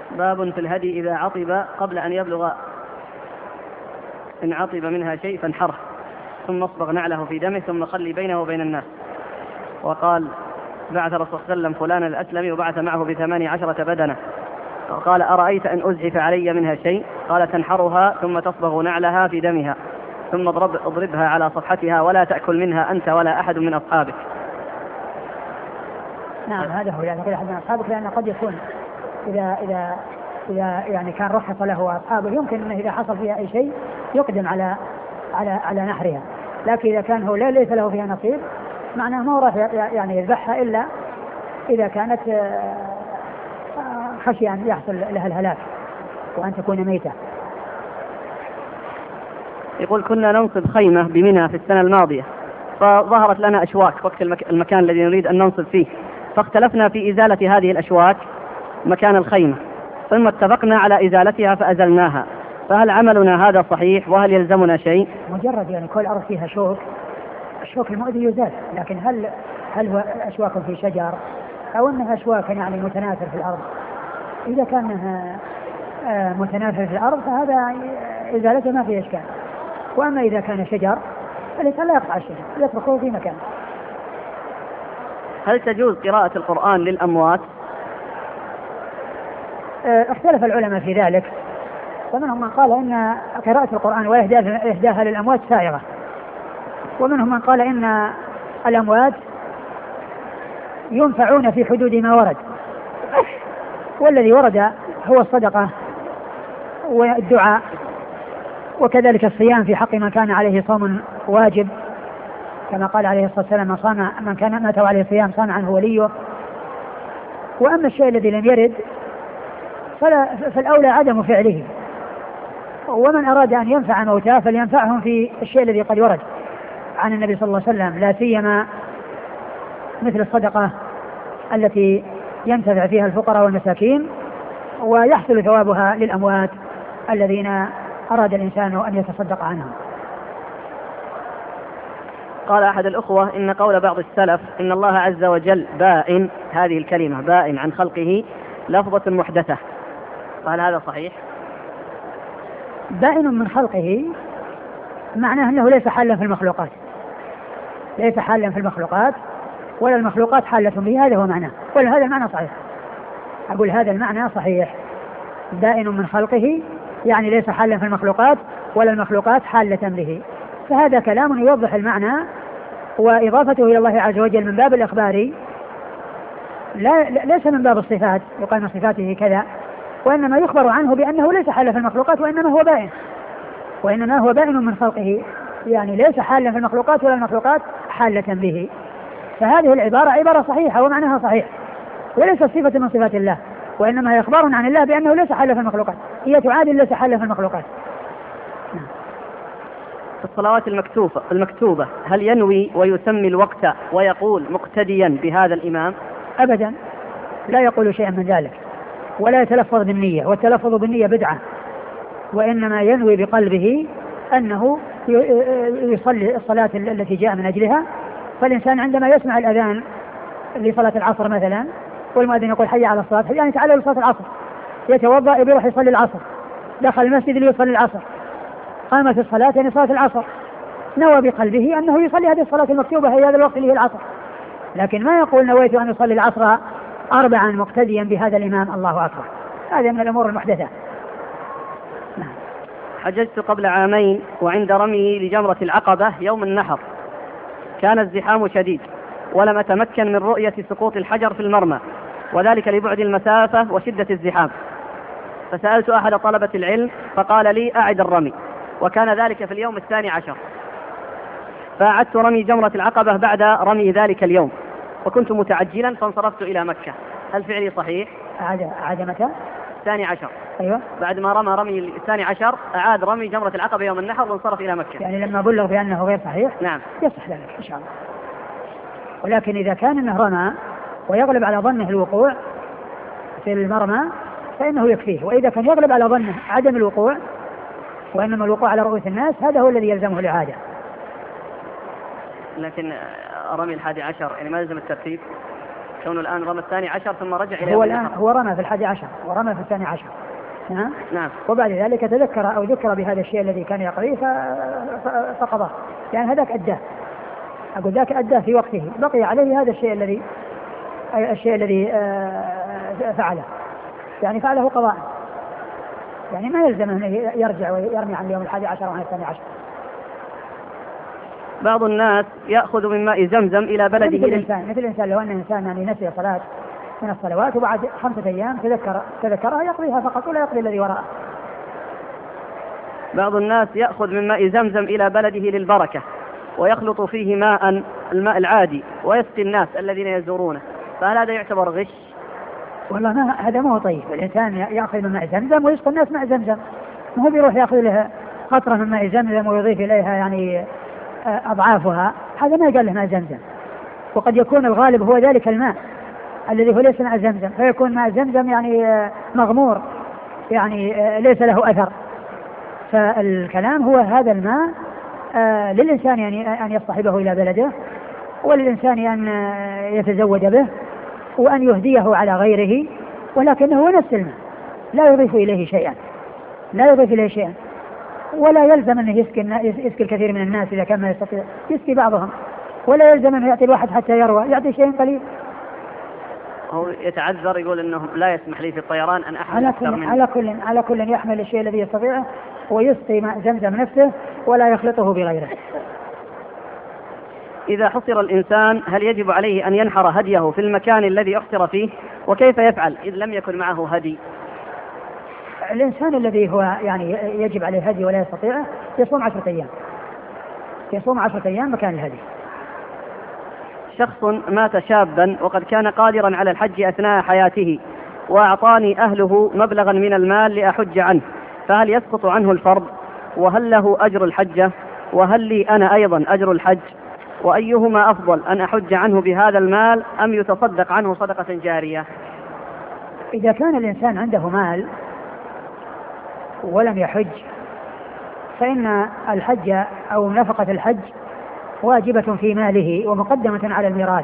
باب في الهدي إذا عطب قبل أن يبلغ، إن عطب منها شيء فانحره ثم اصبغ نعله في دمه ثم خلي بينه وبين الناس. وقال بعث الرسول صلى الله عليه وسلم فلان الأسلمي وبعث معه ب18 بدنة، وقال أرأيت أن أزعف علي منها شيء؟ قال تنحرها ثم تصبغ نعلها في دمها ثم اضربها على صفحتها ولا تأكل منها أنت ولا أحد من أصحابك. نعم هذا هو، يعني أحد من أصحابك، لأن قد يكون إذا يعني كان رخص له وأصحابه يمكن أنه إذا حصل فيها أي شيء يقدم على نحرها، لكن إذا كان هو ليس له فيها نصيب معناه ما راح يعني يذبحها إلا إذا كانت خشية أن يحصل لها الهلاك وأن تكون ميتة. يقول كنا ننصب خيمة بمنى في السنة الماضية، فظهرت لنا أشواك وقت المكان الذي نريد أن ننصب فيه، فاختلفنا في إزالة هذه الأشواك مكان الخيمة، ثم اتفقنا على إزالتها فأزلناها، فهل عملنا هذا صحيح وهل يلزمنا شيء؟ مجرد يعني كل أرض فيها شوك، الشوك المؤذي يزال، لكن هل هو أشواك في شجر أو أنها أشواك يعني متناثر في الأرض؟ إذا كانها متناثر في الأرض فهذا إزالته ما فيه إشكال، وأما إذا كان شجر فالإنسان لا يقطع الشجر، يتركه في مكان. هل تجوز قراءة القرآن للأموات؟ اختلف العلماء في ذلك، ومنهم من قال إن قراءة القرآن وإهداها للأموات سائغة، ومنهم من قال إن الأموات ينفعون في حدود ما ورد، والذي ورد هو الصدقة والدعاء، وكذلك الصيام في حق من كان عليه صوم واجب، كما قال عليه الصلاة والسلام من كان مات عليه صيام صام عنه وليه. وأما الشيء الذي لم يرد فالأولى عدم فعله، ومن أراد أن ينفع موتاه فلينفعهم في الشيء الذي قد ورد عن النبي صلى الله عليه وسلم، لا سيما مثل الصدقة التي ينتفع فيها الفقراء والمساكين ويحصل ثوابها للأموات الذين أراد الإنسان أن يتصدق عنهم. قال أحد الأخوة إن قول بعض السلف إن الله عز وجل بائن، هذه الكلمة بائن عن خلقه لفظة محدثة، فهل هذا صحيح؟ بائن من خلقه معناه أنه ليس حالا في المخلوقات، ليس حالا في المخلوقات ولا المخلوقات حالة به، هذا هو معناه، ولا هذا المعنى صحيح. أقول هذا المعنى صحيح، بائن من خلقه يعني ليس حالا في المخلوقات ولا المخلوقات حالة به، فهذا كلام يوضح المعنى، وإضافته إلى الله عز وجل من باب الإخبار ليس من باب الصفات يقال من صفاته كذا، وإنما يخبر عنه بأنه ليس حالا في المخلوقات وإنما هو بائن من خلقه، يعني ليس حالا في المخلوقات ولا المخلوقات حالة به. فهذه العبارة عبارة صحيحة ومعناها صحيح، وليس صفة من صفات الله، وإنما هي إخبار عن الله بأنه ليس حالا في المخلوقات، هي تعادل ليس حالا في المخلوقات. في الصلوات المكتوبة هل ينوي ويسمي الوقت ويقول مقتديا بهذا الإمام؟ أبدا، لا يقول شيئا من ذلك ولا يتلفظ بالنية، والتلفظ بالنية بدعة، وإنما ينوي بقلبه أنه يصلي الصلاة التي جاء من أجلها. فالإنسان عندما يسمع الأذان لصلاة العصر مثلا والمؤذن يقول حي على الصلاة، يعني تعالى لصلاة العصر، يتوضأ يروح يصلي العصر، دخل المسجد ليصلي العصر، قامت الصلاة يعني صلاة العصر، نوى بقلبه أنه يصلي هذه الصلاة المكتوبة هي هذا الوقت اللي هي العصر، لكن ما يقول نويت أن يصلي العصر 4 مقتديا بهذا الإمام، الله أكبر، هذا من الأمور المحدثة. حججت قبل 2 عام وعند رمي لجمرة العقبة يوم النحر كان الزحام شديد ولم أتمكن من رؤية سقوط الحجر في المرمى، وذلك لبعد المسافة وشدة الزحام، فسألت أحد طلبة العلم فقال لي أعد الرمي، وكان ذلك في اليوم 12، فأعدت رمي جمرة العقبة بعد رمي ذلك اليوم، وكنت متعجلا فانصرفت إلى مكة، هل فعلي صحيح؟ أعاد متى؟ 12. أيوة. بعد ما رمي 12 أعاد رمي جمرة العقبة يوم النحر وانصرف إلى مكة. يعني لما بلغ بأنه غير صحيح؟ نعم. يصح ذلك إن شاء الله، ولكن إذا كان أنه رمى ويغلب على ظنه الوقوع في المرمى فإنه يكفيه، وإذا كان يغلب على ظنه عدم الوقوع وإنما الوقوع على رؤوس الناس هذا هو الذي يلزمه الإعادة. لكن رمي 11 يعني ما يلزم الترتيب؟ كونه الآن رمى 12 ثم رجع إلى هو الآن هو رمى في 11 ورمى في 12. نعم. وبعد ذلك تذكر أو ذكر بهذا الشيء الذي كان يقضيه فقضاه، يعني هذاك أداه، أقول ذاك أداه في وقته، بقي عليه هذا الشيء الذي فعله، يعني فعله قضاء، يعني ما يلزم أن يرجع ويرمي عن اليوم 11 وعن 12. بعض الناس يأخذ من ماء زمزم إلى بلده مثل الإنسان لو أن الإنسان يعني نسي صلاة من الصلوات وبعد 5 أيام تذكرها يقضيها فقط ولا يقضي الذي وراءه. بعض الناس يأخذ من ماء زمزم إلى بلده للبركة ويخلط فيه الماء العادي ويسقي الناس الذين يزورونه، فهل هذا يعتبر غش؟ والله هذا ما هو طيب. الإنسان يأخذ من ماء زمزم ويسقي الناس ماء زمزم، ما هو بيروح يأخذ لها قطرة من ماء زمزم ويضيف إليها يعني أضعافها، هذا ما قال له ماء زمزم. وقد يكون الغالب هو ذلك الماء الذي هو ليس ماء زمزم، فيكون ماء زمزم يعني مغمور، يعني ليس له أثر. فالكلام هو هذا الماء للإنسان يعني أن يصطحبه إلى بلده، وللإنسان أن يتزود به وأن يهديه على غيره، ولكنه هو نفس الماء لا يضيف إليه شيئا، ولا يلزم أنه يسقي الكثير من الناس إذا كان ما يستطيع يسقي بعضهم، ولا يلزم أنه يعطي الواحد حتى يروى، يعطي شيء قليل. هو يتعذر يقول أنه لا يسمح لي في الطيران أن أحمل أكثر منه. على كل يحمل الشيء الذي يستطيعه ويسقي ماء زمزم نفسه ولا يخلطه بغيره. إذا حصر الإنسان هل يجب عليه أن ينحر هديه في المكان الذي أحصر فيه؟ وكيف يفعل إذ لم يكن معه هدي؟ الإنسان الذي هو يعني يجب عليه هدي ولا يستطيعه يصوم 10 أيام، يصوم 10 أيام مكان الهدي. شخص مات شابا وقد كان قادرا على الحج أثناء حياته، وأعطاني أهله مبلغا من المال لأحج عنه، فهل يسقط عنه الفرض؟ وهل له أجر الحجة؟ وهل لي أنا أيضا أجر الحج؟ وأيهما أفضل، أن أحج عنه بهذا المال أم يتصدق عنه صدقة جارية؟ إذا كان الإنسان عنده مال ولم يحج فإن الحج أو نفقة الحج واجبة في ماله ومقدمة على الميراث،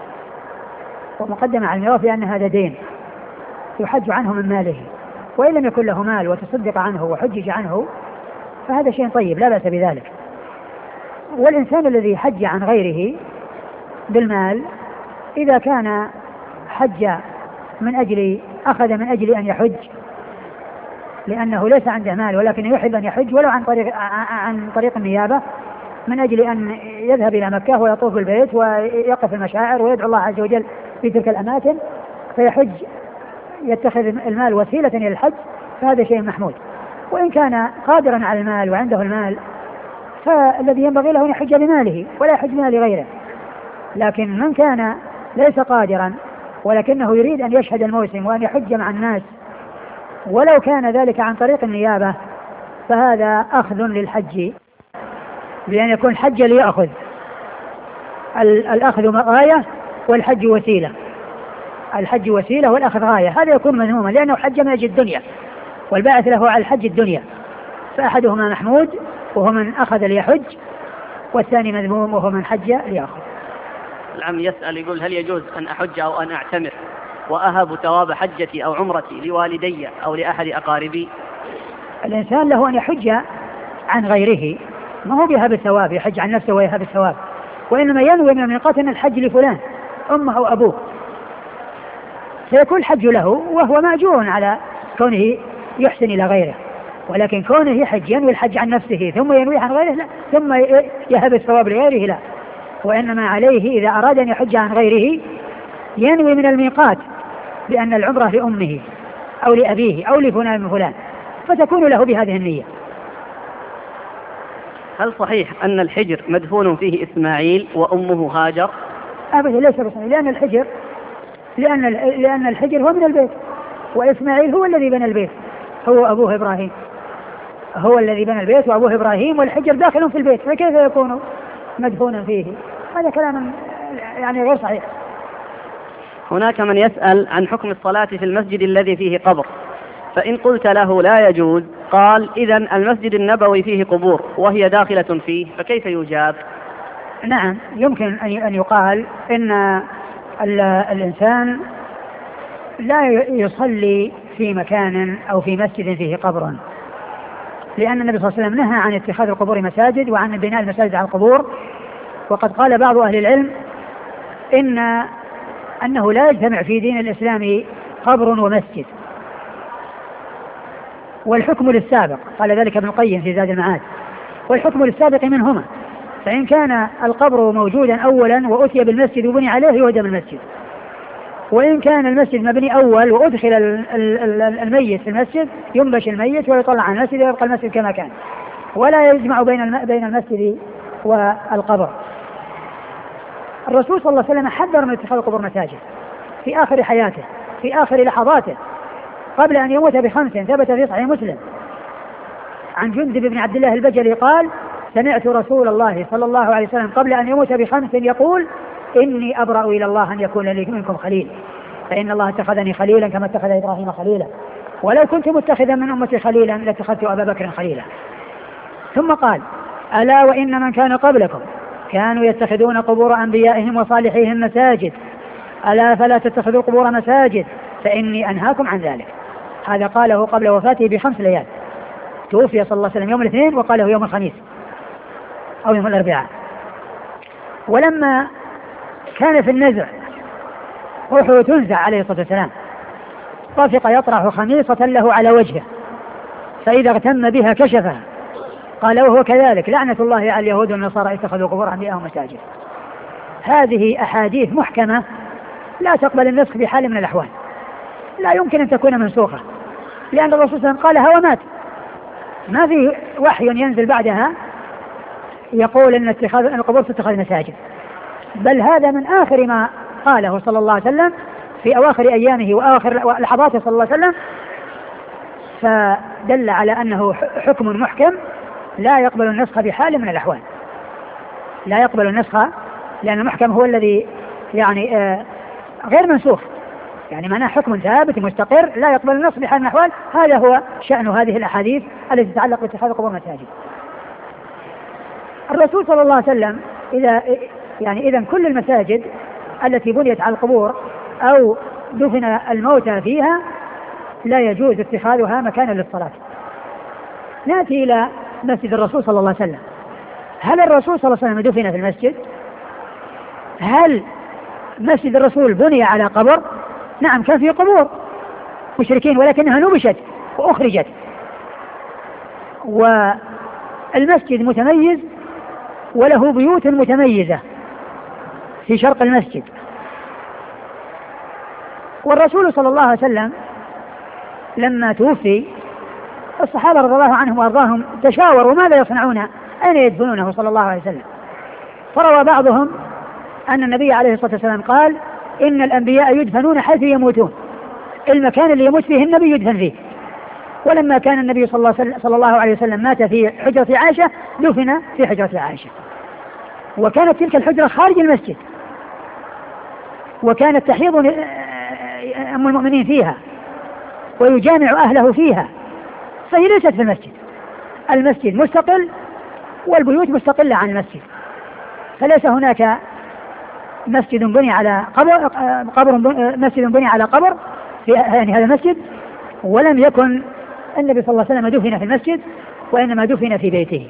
لأن هذا دين يحج عنه من ماله. وإن لم يكن له مال وتصدق عنه وحجج عنه فهذا شيء طيب لا بأس بذلك. والإنسان الذي حج عن غيره بالمال إذا كان حج أخذ من أجل أن يحج لأنه ليس عنده مال ولكن يحب أن يحج ولو عن طريق النيابة، من أجل أن يذهب إلى مكة ويطوف بالبيت ويقف المشاعر ويدعو الله عز وجل في تلك الأماكن فيحج، يتخذ المال وسيلة إلى الحج، فهذا شيء محمود. وإن كان قادرا على المال وعنده المال فالذي ينبغي له أن يحج بماله ولا يحج بمال غيره. لكن من كان ليس قادرا ولكنه يريد أن يشهد الموسم وأن يحج مع الناس ولو كان ذلك عن طريق النيابة فهذا أخذ للحج، بأن يكون حج ليأخذ، الأخذ غاية والحج وسيلة، الحج وسيلة والأخذ غاية، هذا يكون مذموما لأنه حج من أجل الدنيا والباعث له على الحج الدنيا، فأحدهما محمود وهو من أخذ ليحج، والثاني مذموم وهو من حج ليأخذ. العم يسأل يقول هل يجوز أن أحج أو أن أعتمر وأهب ثواب حجتي أو عمرتي لوالدي أو لأحد أقاربي؟ الإنسان له أن يحج عن غيره، ما هو بيهب الثواب، يحج عن نفسه ويهب الثواب، وإنما ينوي من الميقات أن الحج لفلان أمه أو أبوه، سيكون الحج له وهو مأجور على كونه يحسن إلى غيره. ولكن كونه يحج ينوي الحج عن نفسه ثم ينوي عن غيره لا، ثم يهب الثواب لغيره لا، وإنما عليه إذا أراد أن يحج عن غيره ينوي من الميقات بأن العمرة لأمه أو لأبيه أو لفلان من فلان، فتكون له بهذه النية. هل صحيح أن الحجر مدفون فيه إسماعيل وأمه هاجر؟ أبدا ليس بصحيح، لأن الحجر هو من البيت، وإسماعيل هو الذي بنى البيت، هو أبوه إبراهيم، هو الذي بنى البيت وأبوه إبراهيم، والحجر داخل في البيت، فكيف يكون مدفونا فيه؟ هذا كلام يعني غير صحيح. هناك من يسأل عن حكم الصلاة في المسجد الذي فيه قبر، فإن قلت له لا يجوز قال إذن المسجد النبوي فيه قبور وهي داخلة فيه، فكيف يجاب؟ نعم يمكن أن يقال إن الإنسان لا يصلي في مكان أو في مسجد فيه قبر، لأن النبي صلى الله عليه وسلم نهى عن اتخاذ القبور مساجد وعن بناء المساجد على القبور. وقد قال بعض أهل العلم أنه لا يجتمع في دين الإسلام قبر ومسجد، والحكم للسابق، قال ذلك ابن القيم في زاد المعاد، والحكم للسابق منهما، فإن كان القبر موجودا أولا وأتي بالمسجد وبني عليه يهدم المسجد، وإن كان المسجد مبني أول وأدخل الميت في المسجد ينبش الميت ويطلع عن المسجد ويبقى المسجد كما كان، ولا يجمع بين المسجد والقبر. الرسول صلى الله عليه وسلم حذر من اتخاذ القبور مساجد في آخر حياته، في آخر لحظاته قبل أن يموت ب5، ثبت في صحيح مسلم عن جندب بن عبد الله البجلي قال: سمعت رسول الله صلى الله عليه وسلم قبل أن يموت ب5 يقول: إني أبرأ إلى الله أن يكون لي منكم خليل، فإن الله اتخذني خليلا كما اتخذ إبراهيم خليلا، ولو كنت متخذا من أمتي خليلا لاتخذت أبا بكر خليلا. ثم قال: ألا وإن من كان قبلكم كانوا يتخذون قبور أنبيائهم وصالحيهم مساجد، ألا فلا تتخذوا القبور مساجد فإني أنهاكم عن ذلك. هذا قاله قبل وفاته ب5 ليال، توفي صلى الله عليه وسلم يوم الاثنين وقاله يوم الخميس أو يوم الأربعاء. ولما كان في النزع روحه تنزع عليه الصلاة والسلام طفق يطرح خميصة له على وجهه، فإذا اغتم بها كشفها، قال: وهو كذلك لعنة الله على اليهود والنصارى اتخذوا قبور أنبيائهم مساجد. هذه أحاديث محكمة لا تقبل النسخ بحال من الأحوال، لا يمكن أن تكون منسوخة، لأن الرسول صلى الله عليه وسلم قالها ومات، ما في وحي ينزل بعدها يقول أن القبور تتخذ مساجد، بل هذا من آخر ما قاله صلى الله عليه وسلم في أواخر أيامه وآخر لحظاته صلى الله عليه وسلم، فدل على أنه حكم محكم لا يقبل النسخ بحال من الأحوال، لا يقبل النسخ، لأن المحكم هو الذي يعني غير منسوخ، يعني معناه حكم ثابت مستقر لا يقبل النسخ بحال من الأحوال. هذا هو شأن هذه الأحاديث التي تتعلق باتخاذ قبور مساجد. الرسول صلى الله عليه وسلم إذا كل المساجد التي بنيت على القبور أو دفن الموتى فيها لا يجوز اتخاذها مكانا للصلاة. نأتي إلى مسجد الرسول صلى الله عليه وسلم. هل الرسول صلى الله عليه وسلم دفن في المسجد؟ هل مسجد الرسول بني على قبر؟ نعم، كان فيه قبور مشركين ولكنها نبشت وأخرجت، والمسجد متميز وله بيوت متميزة في شرق المسجد. والرسول صلى الله عليه وسلم لما توفي الصحابة رضي الله عنهم وأرضاهم تشاوروا ماذا يصنعون، أين يدفنونه صلى الله عليه وسلم. فروى بعضهم أن النبي عليه الصلاة والسلام قال: إن الأنبياء يدفنون حيث يموتون، المكان اللي يموت فيه النبي يدفن فيه. ولما كان النبي صلى الله عليه وسلم مات في حجرة عائشة دفن في حجرة عائشة، وكانت تلك الحجرة خارج المسجد، وكانت تحيض أم المؤمنين فيها ويجامع أهله فيها، فهي ليست في المسجد. المسجد مستقل والبيوت مستقلة عن المسجد، فليس هناك مسجد بني على مسجد بني على قبر في يعني هذا المسجد، ولم يكن النبي صلى الله عليه وسلم دفن في المسجد وإنما دفن في بيته.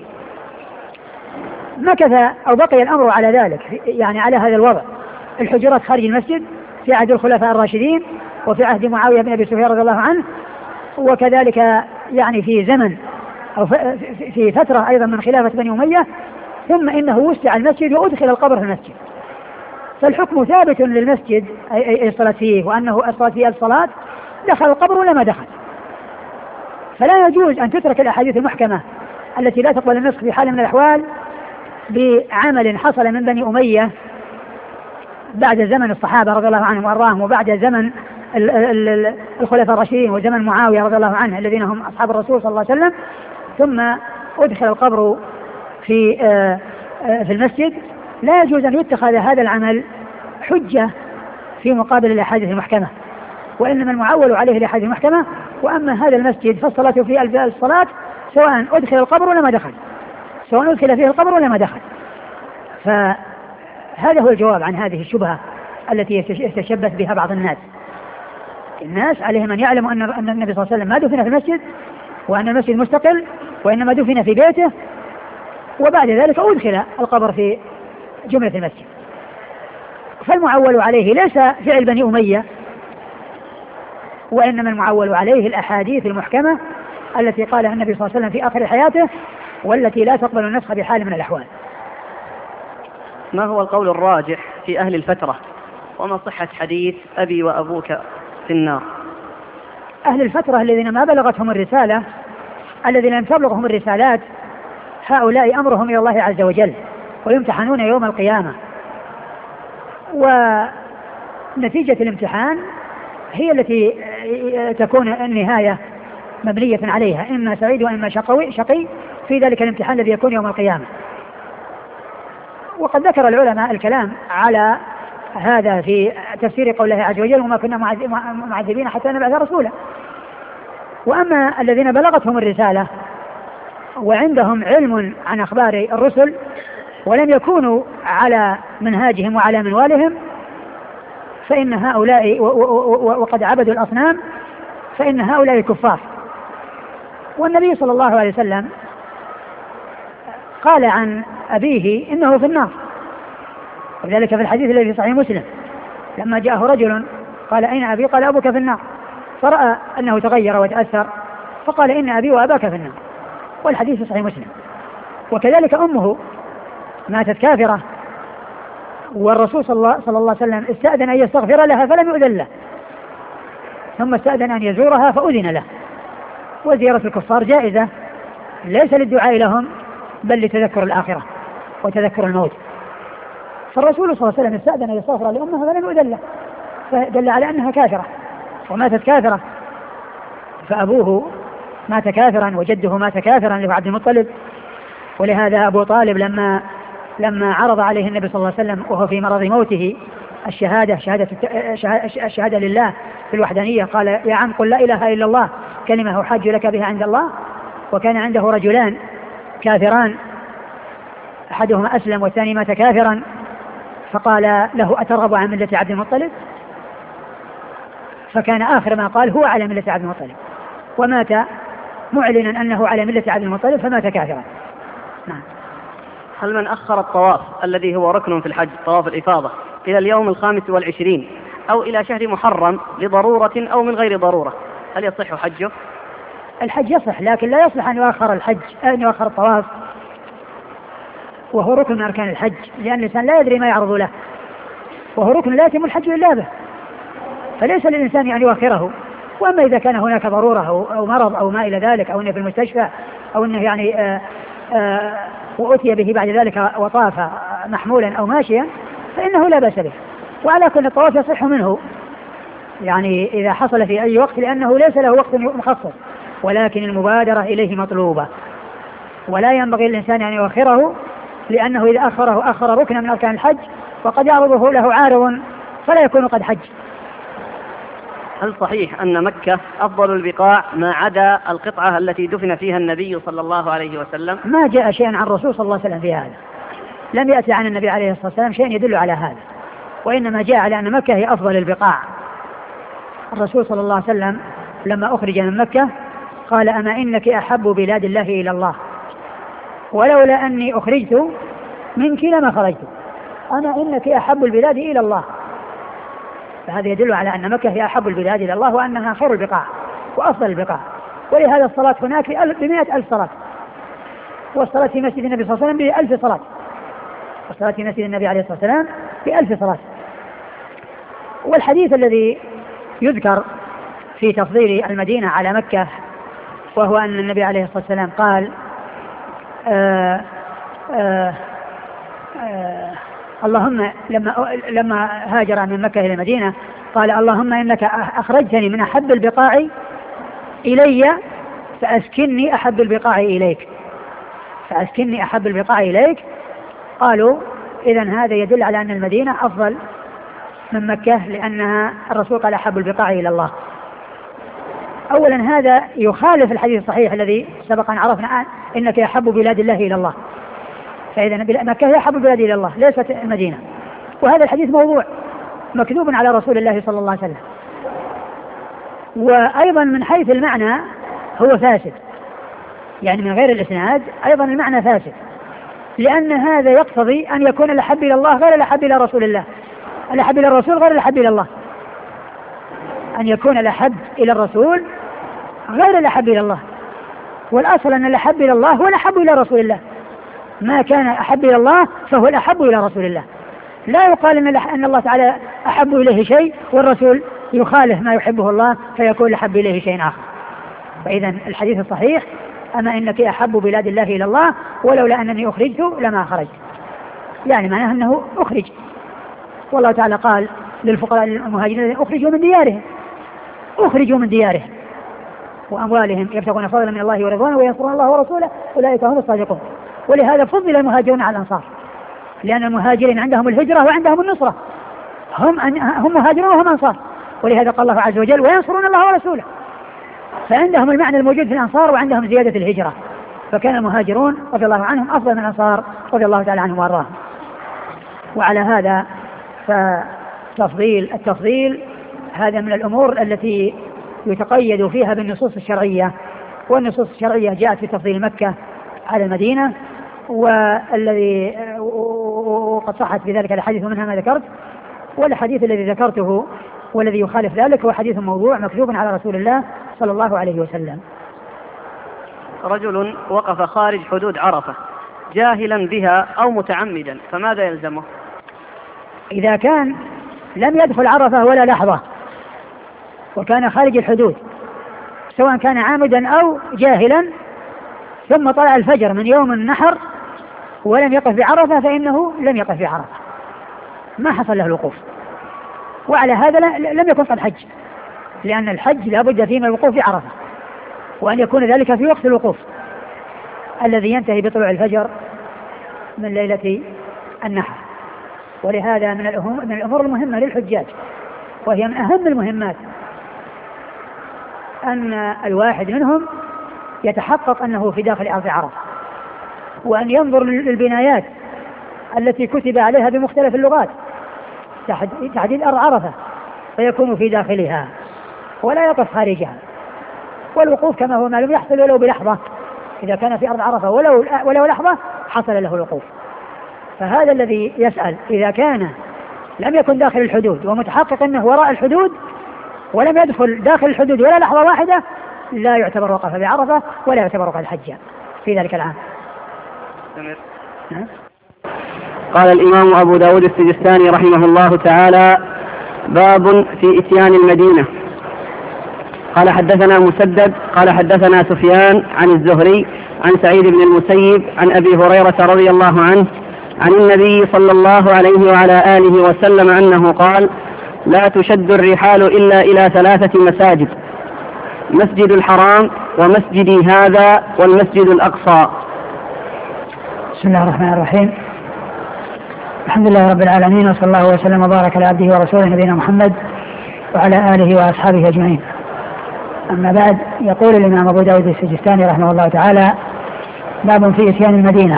مكث أو بقي الأمر على ذلك، يعني على هذا الوضع، الحجرات خارج المسجد في عهد الخلفاء الراشدين وفي عهد معاوية بن أبي سفيان رضي الله عنه، وكذلك يعني في زمن أو في فترة أيضا من خلافة بني أمية، ثم إنه وسع المسجد وأدخل القبر في المسجد. فالحكم ثابت للمسجد أي الصلاة فيه، وأنه الصلاة فيه الصلاة، دخل القبر ولا ما دخل. فلا يجوز أن تترك الأحاديث المحكمة التي لا تقبل النسخ في حال من الأحوال بعمل حصل من بني أمية بعد زمن الصحابة رضي الله عنهم وأرضاهم، وبعد زمن الخلفاء الراشدين وزمن معاوية رضي الله عنه الذين هم أصحاب الرسول صلى الله عليه وسلم، ثم أدخل القبر في المسجد. لا يجوز أن يتخذ هذا العمل حجة في مقابل الأحاديث المحكمة، وإنما المعول عليه الأحاديث المحكمة. وأما هذا المسجد فالصلاة فيه الصلاة سواء أدخل القبر ولا ما دخل، سواء أدخل فيه القبر ولا ما دخل. فهذا هو الجواب عن هذه الشبهة التي يتشبث بها بعض الناس عليهم أن يعلموا أن النبي صلى الله عليه وسلم ما دفن في المسجد، وأن المسجد مستقل، وإنما دفن في بيته، وبعد ذلك أدخل القبر في جملة المسجد. فالمعول عليه ليس فعل بني أمية، وإنما المعول عليه الأحاديث المحكمة التي قالها النبي صلى الله عليه وسلم في آخر حياته، والتي لا تقبل النسخ بحال من الأحوال. ما هو القول الراجح في أهل الفترة، وما صحة حديث أبي وأبوك في النار؟ أهل الفترة الذين ما بلغتهم الرسالة، الذين لم تبلغهم الرسالات، هؤلاء أمرهم إلى الله عز وجل ويمتحنون يوم القيامة، ونتيجة الامتحان هي التي تكون النهاية مبنية عليها، إما سعيد وإما شقي في ذلك الامتحان الذي يكون يوم القيامة. وقد ذكر العلماء الكلام على هذا في تفسير قول الله عز وجل: وما كنا معذبين حتى نبعث رسولا. وأما الذين بلغتهم الرسالة وعندهم علم عن أخبار الرسل ولم يكونوا على منهاجهم وعلى منوالهم، فإن هؤلاء وقد عبدوا الأصنام، فإن هؤلاء كفار. والنبي صلى الله عليه وسلم قال عن أبيه إنه في النار، وذلك في الحديث الذي في صحيح مسلم لما جاءه رجل قال: أين أبي؟ قال: أبوك في النار. فرأى أنه تغير وتأثر فقال: إن أبي وأباك في النار، والحديث في صحيح مسلم. وكذلك أمه ماتت كافرة، والرسول صلى الله عليه وسلم استأذن أن يستغفر لها فلم يؤذن له، ثم استأذن أن يزورها فأذن له. وزيارة الكفار جائزة ليس للدعاء لهم بل لتذكر الآخرة وتذكر الموت. فالرسول صلى الله عليه وسلم استأذن أن يستغفر لأمها فلم يؤذن له، فدل على أنها كافرة وماتت كافرة. فأبوه مات كافرا وجده مات كافرا اللي هو عبد المطلب. ولهذا أبو طالب لما عرض عليه النبي صلى الله عليه وسلم وهو في مرض موته الشهادة لله في الوحدانية، قال: يا عم قل لا إله إلا الله كلمة أحاج لك بها عند الله. وكان عنده رجلان كافران، أحدهما أسلم والثاني مات كافرا، فقال له: أترغب عن ملة عبد المطلب؟ فكان آخر ما قال: هو على ملة عبد المطلب، ومات معلنا أنه على ملة عبد المطلب فمات كافرا. نعم. هل من أخر الطواف الذي هو ركن في الحج، طواف الإفاضة، إلى اليوم 25 أو إلى شهر محرم لضرورة أو من غير ضرورة، هل يصح حجه؟ الحج يصح، لكن لا يصلح أن يؤخر الطواف وهو ركن من أركان الحج، لأن الإنسان لا يدري ما يعرض له، وهو ركن لا يتم الحج إلا به، فليس للإنسان أن يؤخره. وأما إذا كان هناك ضرورة أو مرض أو ما إلى ذلك، أو أنه في المستشفى، أو أنه يعني وأتي به بعد ذلك وطاف محمولا أو ماشيا، فإنه لا بأس به. وعلى كل الطواف يصح منه يعني إذا حصل في أي وقت، لأنه ليس له وقت مخصص، ولكن المبادرة إليه مطلوبة، ولا ينبغي للإنسان أن يؤخره، لأنه إذا أخره أخر ركنا من أركان الحج، وقد يعرضه له عارض فلا يكون قد حج. هل صحيح أن مكة أفضل البقاع ما عدا القطعة التي دفن فيها النبي صلى الله عليه وسلم؟ ما جاء شيء عن الرسول صلى الله عليه وسلم في هذا، لم يأتي عن النبي عليه الصلاة والسلام شيء يدل على هذا، وإنما جاء على أن مكة هي أفضل البقاع. الرسول صلى الله عليه وسلم لما أخرج من مكة قال: أما إنك أحب بلاد الله إلى الله، ولولا أني أخرجت منك لما خرجت، أما إنك أحب البلاد إلى الله. فهذا يدل على أن مكة هي أحب البلاد إلى الله، وأنها خير البقاع وأفضل البقاع. ولهذا الصلاة هناك ب100,000 صلاة، والصلاة في مسجد النبي صلى الله عليه وسلم ب1000 صلاة، والصلاة في مسجد النبي عليه الصلاة والسلام ب1000 صلاة. والحديث الذي يذكر في تفضيل المدينة على مكة، وهو أن النبي عليه الصلاة والسلام قال: اللهم لما هاجر من مكة إلى المدينة قال: اللهم إنك أخرجتني من أحب البقاع إلي فأسكنني أحب البقاع إليك، فأسكنني أحب البقاع إليك. قالوا: إذن هذا يدل على أن المدينة أفضل من مكة، لأنها الرسول قال: أحب البقاع إلى الله. أولا هذا يخالف الحديث الصحيح الذي سبق أن عرفنا: إنك أحب بلاد الله إلى الله، فإذا مكة هي أحب بلاد إلى الله ليست المدينة، وهذا الحديث موضوع، مكذوب على رسول الله صلى الله عليه وسلم. وأيضا من حيث المعنى هو فاسد، يعني من غير الإسناد أيضا المعنى فاسد، لأن هذا يقتضي أن يكون الأحب إلى الله غير الأحب إلى رسول الله، الأحب إلى الرسول غير الأحب إلى الله، أن يكون الأحب إلى الرسول غير الأحب إلى الله. والأصل أن الأحب إلى الله هو الأحب إلى رسول الله، ما كان أحب إلى الله فهو الأحب إلى رسول الله. لا يقال أن الله تعالى أحب إليه شيء والرسول يخالف ما يحبه الله فيكون الأحب إليه شيء آخر. فإذا الحديث الصحيح أما إنك أحب بلاد الله إلى الله ولولا أنني أخرجت لما خرجت، يعني معناه أنه أخرج. والله تعالى قال للفقراء المهاجرين أخرجوا من ديارهم وأموالهم يبتغون فضلا من الله ورضوانه وينصرون الله ورسوله أولئك هم الصادقون. ولهذا فضل المهاجرون على الأنصار، لأن المهاجرين عندهم الهجرة وعندهم النصرة، هم مهاجرون وهم أنصار، ولهذا قال الله عز وجل وينصرون الله ورسوله، فعندهم المعنى الموجود في الأنصار وعندهم زيادة الهجرة، فكان المهاجرون رضي الله عنهم أفضل من الأنصار رضي الله تعالى عنهم وأرضاهم. وعلى هذا التفضيل هذا من الأمور التي يتقيد فيها بالنصوص الشرعية، والنصوص الشرعية جاءت في تفضيل مكة على المدينة، والذي وقد صحت بذلك الحديث منها ما ذكرت، والحديث الذي ذكرته والذي يخالف ذلك هو حديث موضوع مكذوب على رسول الله صلى الله عليه وسلم. رجل وقف خارج حدود عرفة جاهلا بها أو متعمدا فماذا يلزمه؟ إذا كان لم يدخل عرفة ولا لحظة وكان خارج الحدود سواء كان عامدا أو جاهلا ثم طلع الفجر من يوم النحر ولم يقف بعرفة فإنه لم يقف بعرفة، ما حصل له الوقوف، وعلى هذا لم يكن قد حج، لأن الحج لا بد فيه من الوقوف بعرفة، وأن يكون ذلك في وقت الوقوف الذي ينتهي بطلوع الفجر من ليلة النحر. ولهذا من الأمور المهمة للحجاج، وهي من أهم المهمات، أن الواحد منهم يتحقق أنه في داخل أرض عرفة، وأن ينظر للبنايات التي كتب عليها بمختلف اللغات تحديد أرض عرفة فيكون في داخلها ولا يقف خارجها. والوقوف كما هو معلوم يحصل ولو بلحظة، إذا كان في أرض عرفة ولو لحظة حصل له الوقوف. فهذا الذي يسأل إذا كان لم يكن داخل الحدود ومتحقق أنه وراء الحدود ولم يدخل داخل الحدود ولا لحظة واحدة لا يعتبر وقف بعرفة ولا يعتبر قد حج في ذلك العام. قال الإمام أبو داود السجستاني رحمه الله تعالى: باب في إتيان المدينة. قال حدثنا مسدد قال حدثنا سفيان عن الزهري عن سعيد بن المسيب عن أبي هريرة رضي الله عنه عن النبي صلى الله عليه وعلى آله وسلم أنه قال: لا تشد الرحال إلا إلى 3 مساجد: مسجد الحرام ومسجدي هذا والمسجد الأقصى. بسم الله الرحمن الرحيم، الحمد لله رب العالمين، وصلى الله وسلم وبارك على عبده ورسوله نبينا محمد وعلى آله وأصحابه أجمعين. أما بعد، يقول الإمام أبو داود السجستاني رحمه الله تعالى: باب في إتيان المدينة،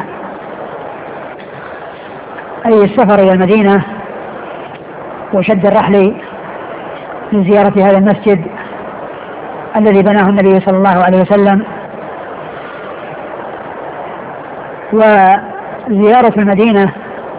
أي السفر إلى المدينة وشد الرحل لزيارة هذا المسجد الذي بناه النبي صلى الله عليه وسلم. وزيارة المدينة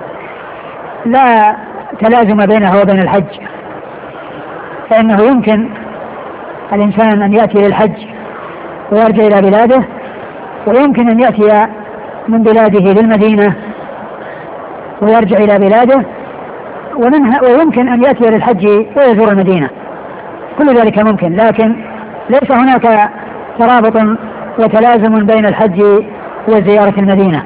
لا تلازم بينها وبين الحج، فإنه يمكن الإنسان أن يأتي للحج ويرجع إلى بلاده، ويمكن أن يأتي من بلاده للمدينة ويرجع إلى بلاده، ويمكن أن يأتي للحج ويزور المدينة، كل ذلك ممكن، لكن ليس هناك ترابط وتلازم بين الحج وزيارة المدينة.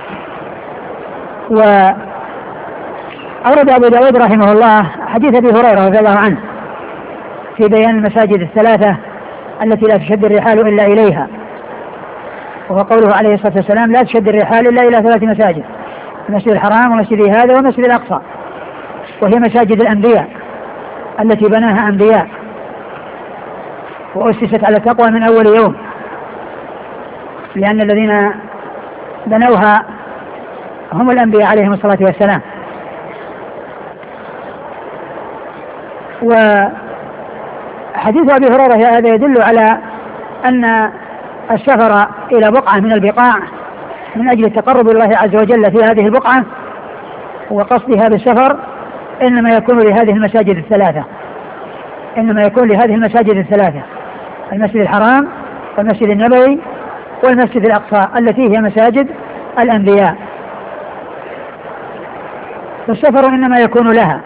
وأورد أبو داود رحمه الله حديث أبي هريرة رضي الله عنه في بيان المساجد 3 التي لا تشد الرحال إلا إليها، وهو قوله عليه الصلاة والسلام: لا تشد الرحال إلا إلى 3 مساجد: المسجد الحرام ومسجد هذا ومسجد الأقصى، وهي مساجد الأنبياء التي بناها أنبياء وأسست على التقوى من أول يوم، لأن الذين بنوها هم الأنبياء عليهم الصلاة والسلام. وحديث أبي هريرة هذا يدل على أن السفر إلى بقعة من البقاع من أجل التقرب إلى الله عز وجل في هذه البقعة وقصدها بالسفر إنما يكون لهذه المساجد الثلاثة، إنما يكون لهذه المساجد الثلاثة: المسجد الحرام والمسجد النبوي والمسجد الأقصى التي هي مساجد الأنبياء. فالسفر إنما يكون لها.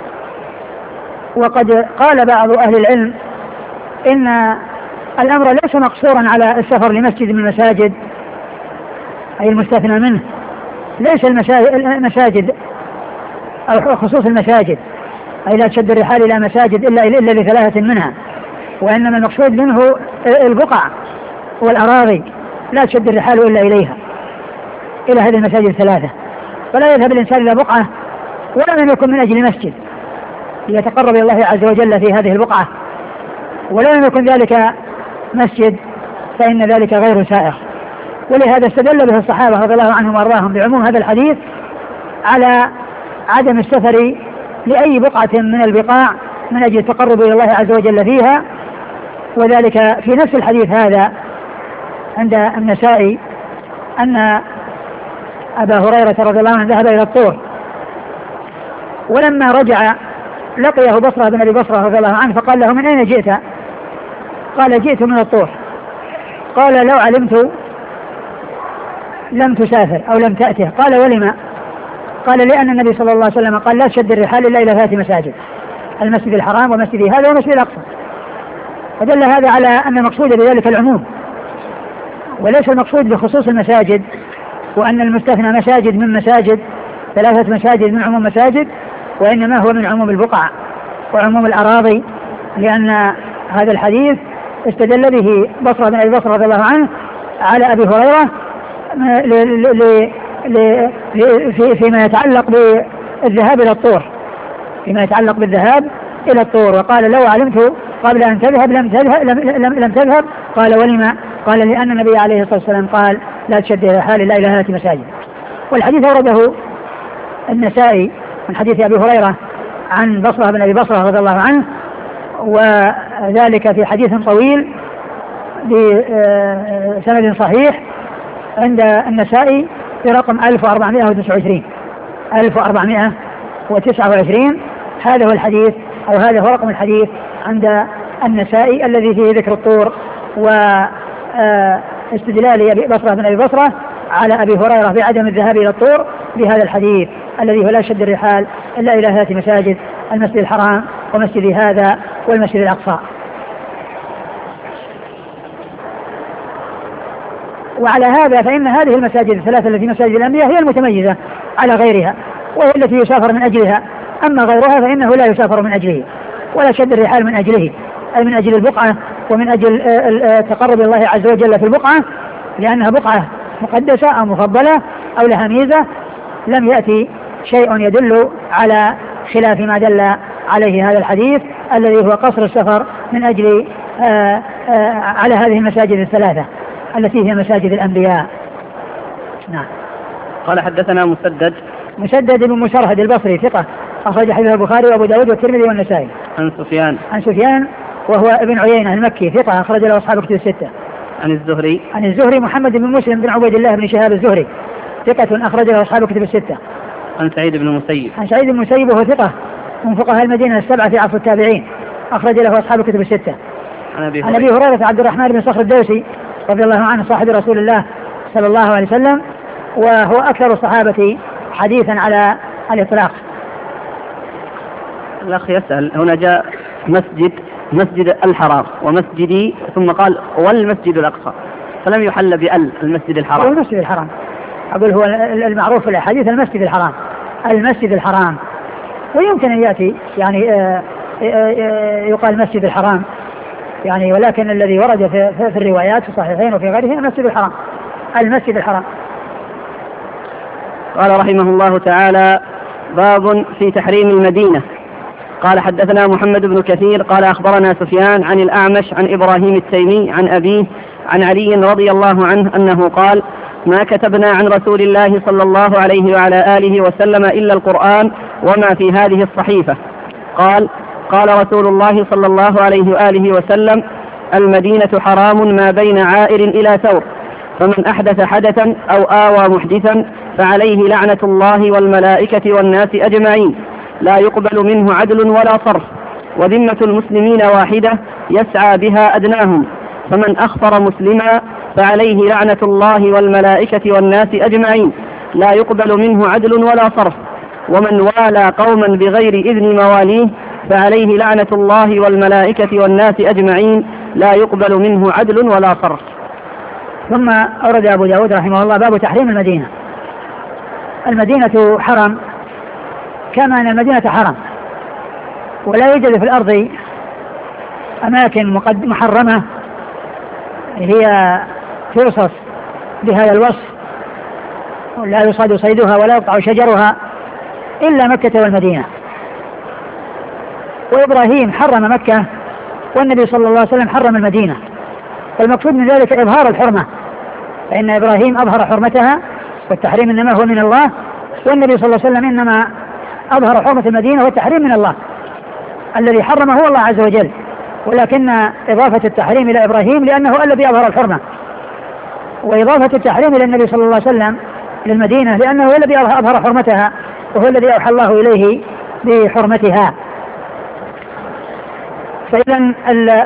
وقد قال بعض أهل العلم إن الأمر ليس مقصورا على السفر لمسجد من المساجد أي المستثنى منه، ليس المساجد أو خصوص المساجد أي لا تشد الرحال إلى مساجد إلا لثلاثة منها، وإنما المقصود منه البقع والأراضي لا تشد الرحال إلا إليها، إلى هذه المساجد الثلاثة. فلا يذهب الإنسان إلى بقعة ولم يكن من أجل مسجد ليتقرب إلى الله عز وجل في هذه البقعة ولم يكن ذلك مسجد، فإن ذلك غير سائغ. ولهذا استدل به الصحابة رضي الله عنهم وأرضاهم بعموم هذا الحديث على عدم السفر لأي بقعة من البقاع من أجل التقرب إلى الله عز وجل فيها. وذلك في نفس الحديث هذا عند النسائي أن أبا هريرة رضي الله عنه ذهب إلى الطور، ولما رجع لقيه بصرة بن أبي بصرة رضي الله عنه فقال له: من أين جئت؟ قال: جئت من الطور. قال: لو علمت لم تسافر أو لم تأته. قال: ولما؟ قال: لأن النبي صلى الله عليه وسلم قال: لا تشد الرحال إلا إلى ثلاث مساجد: المسجد الحرام ومسجد هذا ومسجد الأقصى. فدل هذا على أن المقصود بذلك العموم وليس المقصود بخصوص المساجد، وأن المستثنى مساجد من مساجد، ثلاثة مساجد من عموم مساجد، وإنما هو من عموم البقع وعموم الأراضي، لأن هذا الحديث استدل به بصرة بن أبي بصرة رضي الله عنه على أبي هريرة فيما يتعلق بالذهاب إلى الطور، فيما يتعلق بالذهاب إلى الطور. وقال: لو علمت قبل أن تذهب لم تذهب. قال: ولما؟ قال: لأن النبي عليه الصلاة والسلام قال: لا تشد الرحال إلا إلى ثلاث مساجد. والحديث أورده النسائي من حديث أبي هريرة عن بصرة بن أبي بصرة رضي الله عنه، وذلك في حديث طويل بسند صحيح عند النسائي في رقم 1429. هذا هو الحديث أو هذا هو رقم الحديث عند النسائي الذي فيه ذكر الطور واستدلال بصرة بن أبي بصرة على أبي هريرة بعدم الذهاب إلى الطور بهذا الحديث الذي هو لا شد الرحال إلا إلى ثلاث مساجد: المسجد الحرام ومسجد هذا والمسجد الأقصى. وعلى هذا فإن هذه المساجد الثلاثة التي مساجد الأنبياء هي المتميزة على غيرها وهي التي يسافر من أجلها، أما غيرها فإنه لا يسافر من أجله ولا شد الرحال من أجله، أي من أجل البقعة ومن أجل تقرب الله عز وجل في البقعة، لأنها بقعة مقدسة أو مفضلة أو لها ميزة. لم يأتي شيء يدل على خلاف ما دل عليه هذا الحديث الذي هو قصر السفر من أجل على هذه المساجد الثلاثة التي هي مساجد الأنبياء. نعم. قال: حدثنا مسدد بن مسرهد البصري ثقة أخرج حديث البخاري وأبو داود والترمذي والنسائي. عن سفيان وهو ابن عيينة المكي ثقة أخرج له أصحاب كتب الستة. عن الزهري محمد بن مسلم بن عبيد الله بن شهاب الزهري ثقة أخرج له أصحاب كتب الستة. عن سعيد بن المسيب وهو ثقة من فقهاء المدينة السبعة في عصر التابعين أخرج له أصحاب كتب الستة. عن أبي هريرة عبد الرحمن بن صخر الدوسي رضي الله عنه صاحب رسول الله صلى الله عليه وسلم، وهو أكثر الصحابة حديثا على الإطلاق. الأخ يسأل: هنا جاء مسجد الحرام ومسجدي، ثم قال: والمسجد الأقصى، فلم يحل بأل المسجد الحرام. هو المسجد الحرام، أقول هو المعروف في الأحاديث المسجد الحرام، ويمكن أن يأتي يعني يقال مسجد الحرام يعني، ولكن الذي ورد في الروايات في الصحيحين وفي غيره المسجد الحرام. قال رحمه الله تعالى: باب في تحريم المدينة. قال: حدثنا محمد بن كثير قال: أخبرنا سفيان عن الأعمش عن إبراهيم التيمي عن أبيه عن علي رضي الله عنه أنه قال: ما كتبنا عن رسول الله صلى الله عليه وعلى آله وسلم إلا القرآن وما في هذه الصحيفة. قال: قال رسول الله صلى الله عليه وآله وسلم: المدينة حرام ما بين عائر إلى ثور، فمن أحدث حدثا أو آوى محدثا فعليه لعنة الله والملائكة والناس أجمعين، لا يقبل منه عدل ولا صرف، وذمة المسلمين واحدة يسعى بها أدناهم، فمن أخفر مسلما فعليه لعنة الله والملائكة والناس أجمعين، لا يقبل منه عدل ولا صرف، ومن والى قوما بغير إذن مواليه فعليه لعنة الله والملائكة والناس أجمعين، لا يقبل منه عدل ولا صرف. ثم أورد أبو داود رحمه الله باب تحريم المدينة. المدينة حرم كما أن المدينة حرم، ولا يوجد في الأرض أماكن محرمة هي توصف بهذا الوصف لا يصاد صيدها ولا يقطع شجرها إلا مكة والمدينة. وإبراهيم حرم مكة والنبي صلى الله عليه وسلم حرم المدينة، والمقصود من ذلك إظهار الحرمة، فإن إبراهيم أظهر حرمتها والتحريم إنما هو من الله، والنبي صلى الله عليه وسلم إنما أظهر حرمة المدينة والتحريم من الله، الذي حرمه هو الله عز وجل، ولكن إضافة التحريم إلى إبراهيم لأنه الذي أظهر الحرمة، وإضافة التحريم إلى النبي صلى الله عليه وسلم للمدينة لأنه هو الذي أظهر حرمتها وهو الذي أوحى الله إليه بحرمتها. فإذا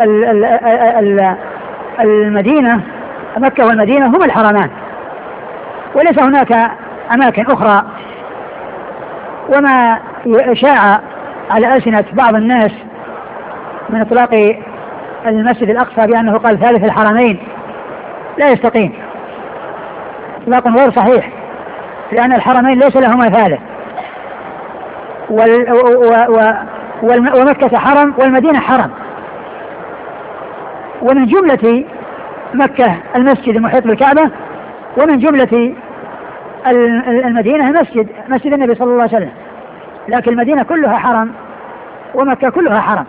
المدينة مكة والمدينة هما الحرمان، وليس هناك أماكن أخرى. وما شاع على ألسنة بعض الناس من إطلاق المسجد الأقصى بأنه قال ثالث الحرمين لا يستقيم، إطلاق غير صحيح، لأن الحرمين ليس لهما ثالث، ومكة حرم والمدينة حرم، ومن جملة مكة المسجد المحيط بالكعبة، ومن جملة المدينة مسجد النبي صلى الله عليه وسلم، لكن المدينة كلها حرم ومكة كلها حرم،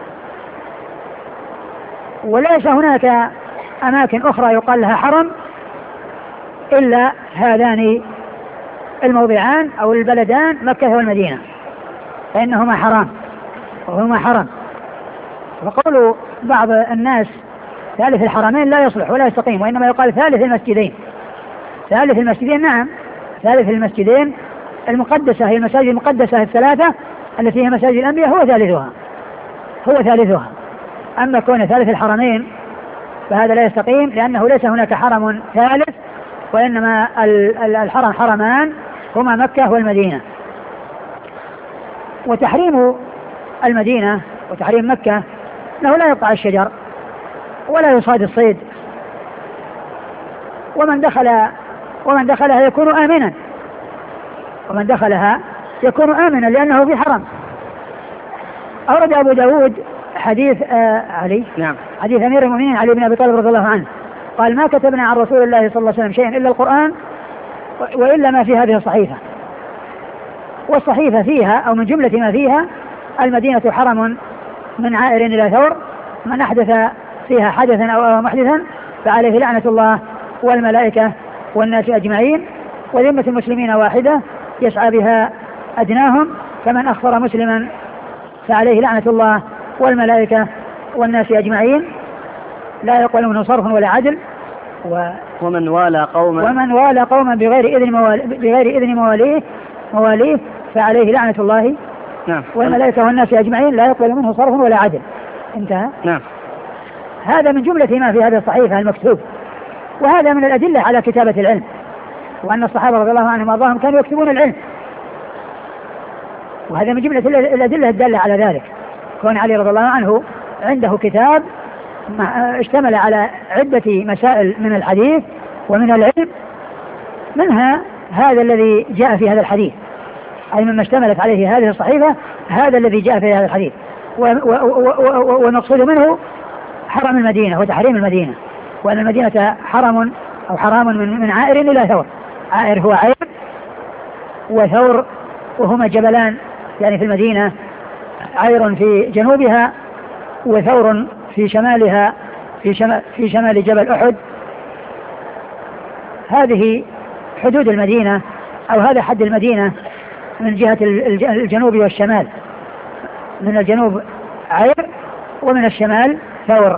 وليس هناك أماكن أخرى يقال لها حرم إلا هذان الموضعان أو البلدان مكة والمدينة، فإنهما حرام وهما حرم. وقول بعض الناس ثالث الحرمين لا يصلح ولا يستقيم، وإنما يقال ثالث المسجدين. ثالث المسجدين نعم، ثالث المسجدين المقدسة، هي المساجد المقدسة الثلاثة التي هي مساجد الأنبياء هو ثالثها. أما كون ثالث الحرمين فهذا لا يستقيم، لأنه ليس هناك حرم ثالث، وإنما الحرم حرمان هما مكة والمدينة. وتحريم المدينة وتحريم مكة أنه لا يقطع الشجر ولا يصاد الصيد، ومن دخلها يكون آمنا، لأنه في حرم. أورد أبو داود حديث علي، نعم، حديث أمير المؤمنين علي بن أبي طالب رضي الله عنه قال: ما كتبنا عن رسول الله صلى الله عليه وسلم شيئا إلا القرآن وإلا ما في هذه الصحيفة. والصحيفة فيها أو من جملة ما فيها: المدينة حرم من عائر إلى ثور، من أحدث فيها حدثا أو محدثا فعليه لعنة الله والملائكة والناس أجمعين، وذمة المسلمين واحدة يسعى بها أدناهم، فمن أخفر مسلما فعليه لعنة الله والملائكة والناس أجمعين، لا يقبل منه صرف ولا عدل. ومن والى قوما بغير إذن مواليه فعليه لعنة الله والملائكة والناس أجمعين، لا يقبل منه صرف ولا عدل. انتهى. نعم. هذا من جملة ما في هذه الصحيفة المكتوب، وهذا من الأدلة على كتابة العلم، وأن الصحابة رضي الله عنهم وأرضاهم كانوا يكتبون العلم، وهذا من جملة الأدلة الدالة على ذلك. كون علي رضي الله عنه عنده كتاب اشتمل على عدة مسائل من الحديث ومن العلم، منها هذا الذي جاء في هذا الحديث، أي مما اشتملت عليه هذه الصحيفة من الذي جاء في هذا الحديث، والمقصود منه حرم المدينة وتحريم المدينة، وأن المدينة حرام من عائر إلى ثور. عائر هو عير، وثور وهما جبلان يعني في المدينة، عير في جنوبها وثور في شمالها في شمال جبل أحد. هذه حدود المدينة أو هذا حد المدينة من جهة الجنوب والشمال. من الجنوب عير ومن الشمال ثور.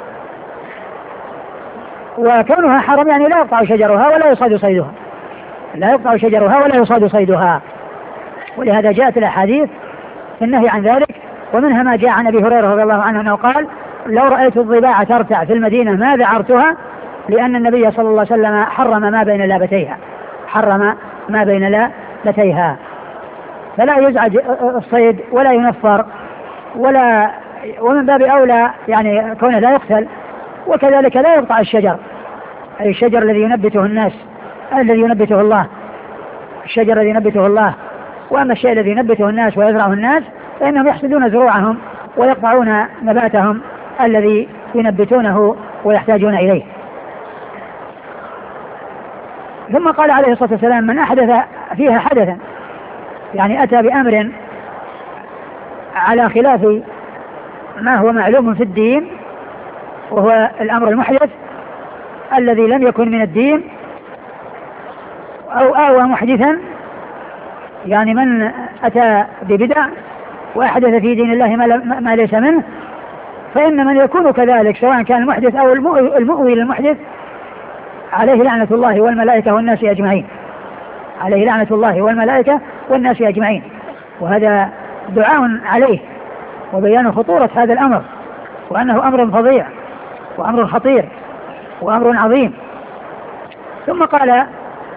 وكونها حرم يعني لا يقطع شجرها ولا يصاد صيدها، لا يقطع شجرها ولا يصاد صيدها. ولهذا جاءت الأحاديث في النهي عن ذلك، ومنها ما جاء عن أبي هريرة رضي الله عنه أنه قال: لو رأيت الضباع ترتع في المدينة ما ذعرتها، لأن النبي صلى الله عليه وسلم حرم ما بين لابتيها، حرم ما بين لابتيها. فلا يزعج الصيد ولا ينفر ومن باب أولى يعني كونه لا يقتل. وكذلك لا يقطع الشجر، أي الشجر الذي ينبته الناس، الذي ينبته الله، الشجر الذي ينبته الله. وأما الشيء الذي ينبته الناس ويزرعه الناس فإنهم يحسدون زروعهم ويقطعون نباتهم الذي ينبتونه ويحتاجون إليه. ثم قال عليه الصلاة والسلام: من أحدث فيها حدثا، يعني أتى بأمر على خلاف ما هو معلوم في الدين، وهو الأمر المحدث الذي لم يكن من الدين، أو آوى محدثا، يعني من أتى ببدع وأحدث في دين الله ما ليس منه، فإن من يكون كذلك سواء كان المحدث أو المؤوي للمحدث عليه لعنة الله والملائكة والناس أجمعين، عليه لعنة الله والملائكة والناس أجمعين. وهذا دعاء عليه وبيان خطورة هذا الأمر، وأنه أمر فظيع وأمر خطير وأمر عظيم. ثم قال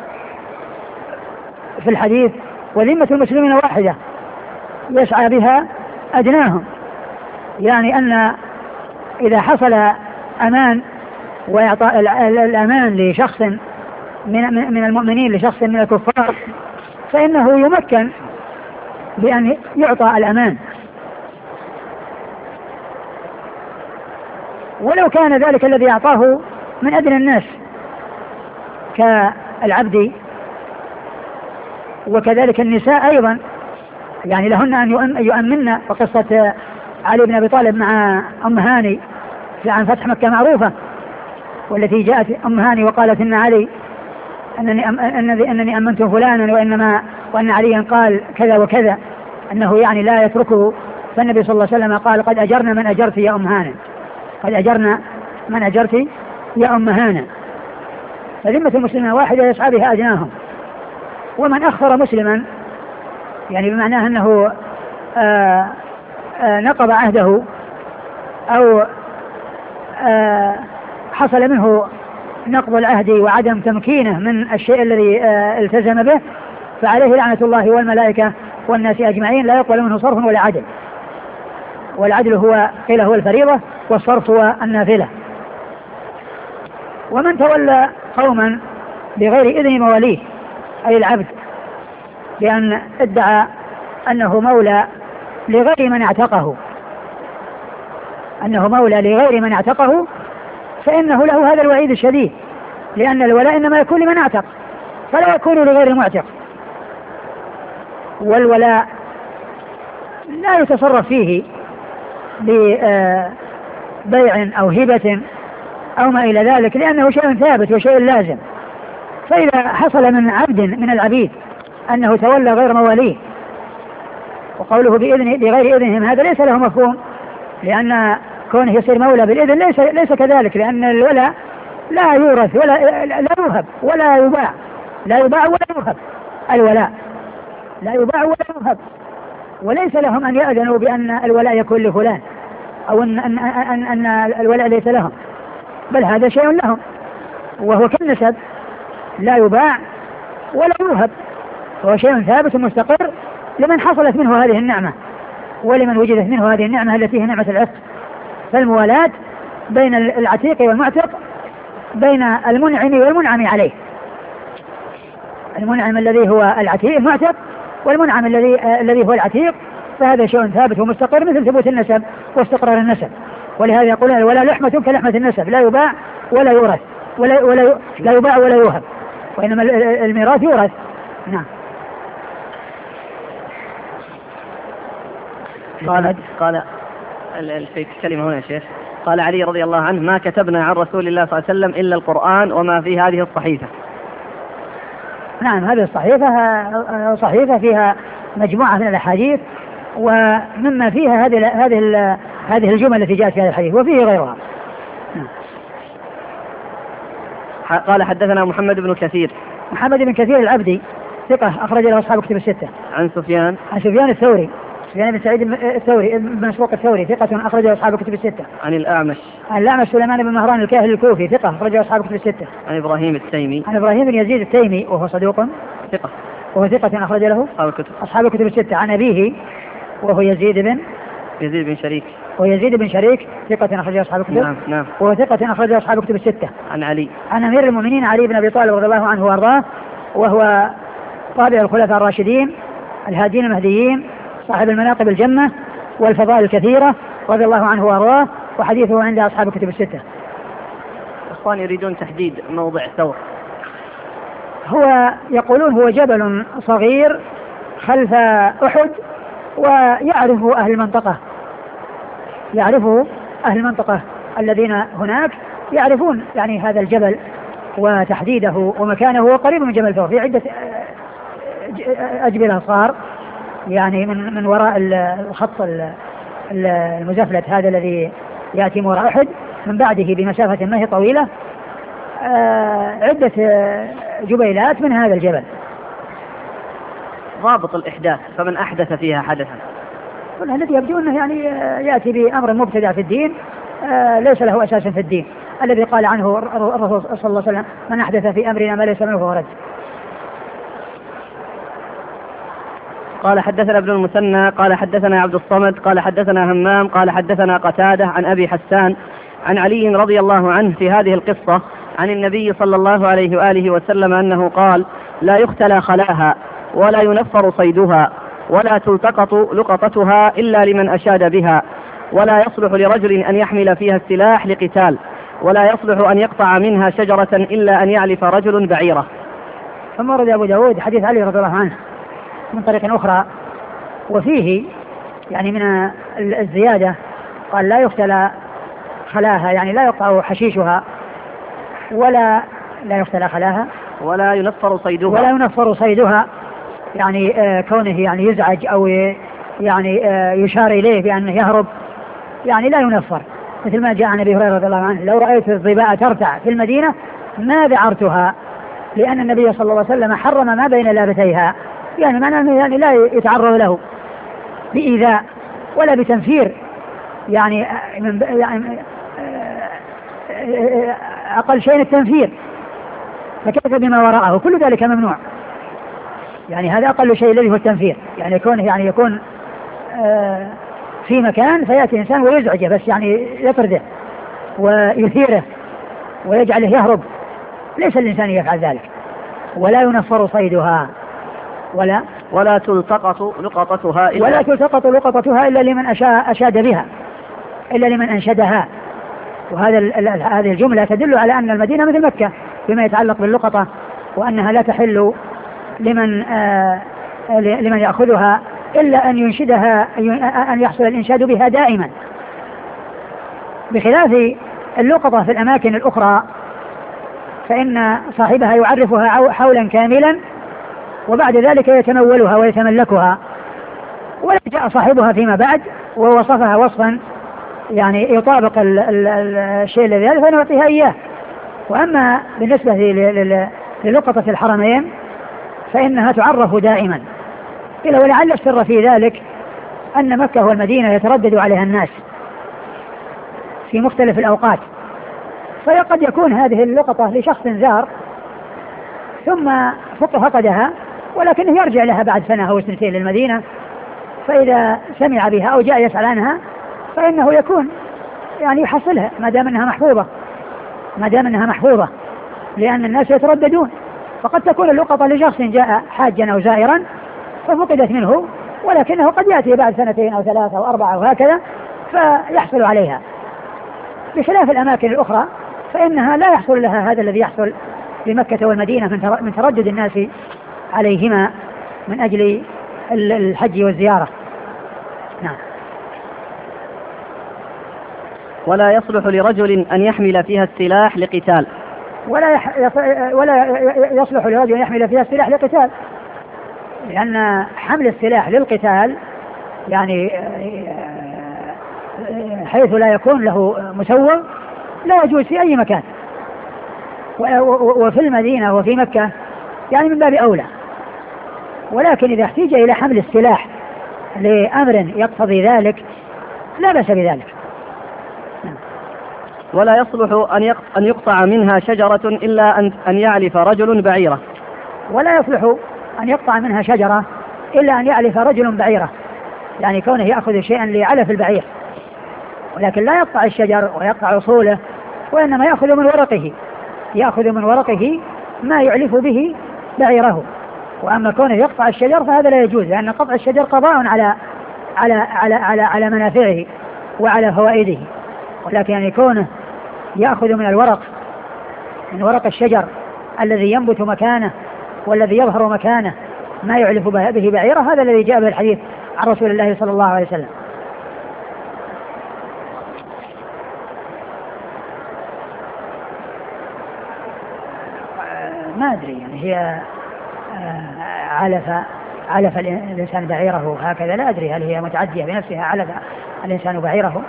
في الحديث: وذمة المسلمين واحدة يسعى بها أدناهم، يعني أن إذا حصل أمان وإعطاء الأمان لشخص من المؤمنين لشخص من الكفار، فإنه يمكن بأن يعطى الأمان، ولو كان ذلك الذي أعطاه من أدنى الناس كالعبد. وكذلك النساء أيضا، يعني لهن أن يؤمن. وقصة علي بن أبي طالب مع أم هاني عن فتح مكة معروفة، والتي جاءت أم هاني وقالت: إن علي أنني أمنت فلانا وأن عليا قال كذا وكذا، أنه يعني لا يتركه. فالنبي صلى الله عليه وسلم قال: قد أجرنا من أجرت يا أم هانة، قد أجرنا من أجرت يا أم هانة. فذمة المسلمين واحدة يسعى بها أدناهم. ومن أخر مسلما، يعني بمعناه أنه نقض عهده أو حصل منه نقض العهد وعدم تمكينه من الشيء الذي التزم به، فعليه لعنة الله والملائكة والناس أجمعين، لا يقبل منه صرف ولا عدل. والعدل قيل هو الفريضة، والصرف هو النافلة. ومن تولى قوما بغير إذن مواليه، أي العبد، بأن ادعى أنه مولى لغير من اعتقه، أنه مولى لغير من اعتقه، فإنه له هذا الوعيد الشديد، لأن الولاء إنما يكون لمن اعتق، فلا يكون لغير المعتق. والولاء لا يتصرف فيه ببيع أو هبة أو ما إلى ذلك، لأنه شيء ثابت وشيء لازم. فإذا حصل من عبد من العبيد أنه تولى غير مواليه، وقوله بغير إذنهم، هذا ليس له مفهوم، لأن كونه يصير مولى بالإذن ليس كذلك، لأن الولاء لا يورث ولا لا يوهب ولا يباع، لا يباع ولا يوهب. الولاء لا يباع ولا يوهب، وليس لهم أن يأذنوا بأن الولاء يكون لفلان، أو أن الولاء ليس لهم، بل هذا شيء لهم، وهو كالنسب لا يباع ولا يوهب، هو شيء ثابت مستقر لمن حصلت منه هذه النعمة، ولمن وجدت منه هذه النعمة التي هي نعمة العتق. فالموالاة بين العتيق والمعتق، بين المنعم والمنعم عليه، المنعم الذي هو العتيق المعتق، والمنعم الذي هو العتيق، فهذا شيء ثابت ومستقر مثل ثبوت النسب واستقرار النسب. ولهذا يقولون: ولا لحمة كلحمة النسب، لا يباع ولا يورث، لا يباع ولا يوهب، وإنما الميراث يورث. نعم. قال في كلمة هنا يا شيخ، قال علي رضي الله عنه: ما كتبنا عن رسول الله صلى الله عليه وسلم إلا القرآن وما في هذه الصحيفة. نعم، هذه الصحيفة صحيفة فيها مجموعة من الأحاديث ومما فيها هذه الجمل التي جاءت في هذا الحديث وفيه غيرها. قال حدثنا محمد بن كثير. محمد بن كثير العبدي ثقة أخرج له أصحاب كتب الستة. عن سفيان الثوري، سفيان بن سعيد الثوري بن مسروق الثوري ثقة أخرج له أصحاب كتب الستة. عن الأعمش سليمان بن مهران الكاهلي الكوفي ثقة أخرج له أصحاب كتب الستة. عن إبراهيم التيمي. عن إبراهيم بن يزيد التيمي وهو صدوق ثقة أخرج له أصحاب الكتب الستة. عن أبيه وهو يزيد بن شريك ثقة أخرج له أصحاب الكتب. نعم. وهو ثقة أخرج له أصحاب الكتب الستة. عن علي. عن أمير المؤمنين علي بن أبي طالب رضي الله عنه وأرضاه، وهو طابع الخلفاء الراشدين الهادين المهديين صاحب المناقب الجمة والفضائل الكثيرة رضي الله عنه وأرضاه، وحديثه عند أصحاب الكتب الستة. إخوان يريدون تحديد موضع ثور. هو يقولون هو جبل صغير خلف أحد، ويعرفه أهل المنطقة الذين هناك يعرفون يعني هذا الجبل وتحديده ومكانه. هو قريب من جبل ثور، في عدة أجبلة صار يعني من وراء الخط المزفلت هذا الذي يأتي وراء أحد، من بعده بمسافة ما هي طويلة عدة جبيلات من هذا الجبل. ضابط الإحداث، فمن أحدث فيها حدثا؟ الذي يبدو أنه يعني يأتي بأمر مبتدع في الدين ليس له أساس في الدين، الذي قال عنه الرسول صلى الله عليه وسلم: من أحدث في أمرنا ما ليس منه فهو رد. قال حدثنا ابن المثنى قال حدثنا عبد الصمد قال حدثنا همام قال حدثنا قتادة عن أبي حسان عن علي رضي الله عنه في هذه القصة عن النبي صلى الله عليه وآله وسلم أنه قال: لا يختلى خلاها ولا ينفر صيدها ولا تلتقط لقطتها إلا لمن أشاد بها، ولا يصلح لرجل أن يحمل فيها السلاح لقتال، ولا يصلح أن يقطع منها شجرة إلا أن يعلف رجل بعيرة. ثم ورد أبو داود حديث علي رضي الله عنه من طريق أخرى، وفيه يعني من الزيادة قال: لا يختلى خلاها، يعني لا يقطع حشيشها ولا يختلى خلاها ولا ينفر صيدها، يعني كونه يعني يزعج أو يعني يشار إليه بأنه يهرب، يعني لا ينفر، مثل ما جاء عن أبي هريرة رضي الله عنه: لو رأيت الظباء ترتع في المدينة ما ذعرتها، لأن النبي صلى الله عليه وسلم حرم ما بين لابتيها، يعني معناه يعني لا يتعرض له بإيذاء ولا بتنفير، يعني أقل شيء التنفير، فكيف بما وراءه؟ كل ذلك ممنوع، يعني هذا أقل شيء الذي هو التنفير، يعني يكون في مكان فيأتي إنسان ويزعجه، بس يعني يطرده ويثيره ويجعله يهرب، ليس الإنسان يفعل ذلك. ولا ينفر صيدها ولا تلتقط لقطتها إلا لمن أشاد بها، إلا لمن أنشدها. هذه الجملة تدل على أن المدينة مثل مكة فيما يتعلق باللقطة، وأنها لا تحل لمن يأخذها إلا أن ينشدها، أن يحصل الإنشاد بها دائما، بخلاف اللقطة في الأماكن الأخرى فإن صاحبها يعرفها حولا كاملا وبعد ذلك يتمولها ويتملكها، ولا جاء صاحبها فيما بعد ووصفها وصفا يعني يطابق الشيء الذي هذا فنعطيها إياه. وأما بالنسبة للقطة الحرمين فإنها تعرف دائما، إلا ولعل السر في ذلك أن مكة والمدينة يتردد عليها الناس في مختلف الأوقات، فقد يكون هذه اللقطة لشخص زار ثم فقدها، ولكنه يرجع لها بعد سنة أو سنتين للمدينة، فإذا سمع بها أو جاء يسأل عنها فإنه يكون يعني يحصلها ما دام أنها محفوظة، لأن الناس يترددون. فقد تكون اللقطة لشخص جاء حاجا أو زائرا ففقدت منه، ولكنه قد يأتي بعد سنتين أو 3 أو 4 وهكذا فيحصل عليها، بخلاف الأماكن الأخرى فإنها لا يحصل لها هذا الذي يحصل بمكة والمدينة من تردد الناس عليهما من أجل الحج والزيارة. نعم. ولا يصلح لرجل أن يحمل فيها السلاح لقتال، ولا يصلح لرجل أن يحمل فيها السلاح لقتال، لأن حمل السلاح للقتال يعني حيث لا يكون له مسوغ لا يجوز في أي مكان، وفي المدينة وفي مكة يعني من باب أولى. ولكن إذا احتيج إلى حمل السلاح لأمر يقتضي ذلك لا بأس بذلك. ولا يصلح أن يقطع منها شجرة إلا أن يعلف رجل بعيرة. ولا يصلح أن يقطع منها شجرة إلا أن يعلف رجل بعيرة، يعني كونه يأخذ شيئا ليعلف البعير، ولكن لا يقطع الشجر ويقطع أصوله، وإنما يأخذ من ورقه ما يعلف به بعيره. وأما كونه يقطع الشجر فهذا لا يجوز، لأن قطع الشجر قضاء على منافعه وعلى فوائده. ولكن يعني كونه يأخذ من ورق الشجر الذي ينبت مكانه والذي يظهر مكانه ما يعلف به بعيره، هذا الذي جاء به الحديث عن رسول الله صلى الله عليه وسلم. ما أدري يعني هي علف الإنسان بعيره هكذا، لا أدري هل هي متعدية بنفسها علف الإنسان بعيره.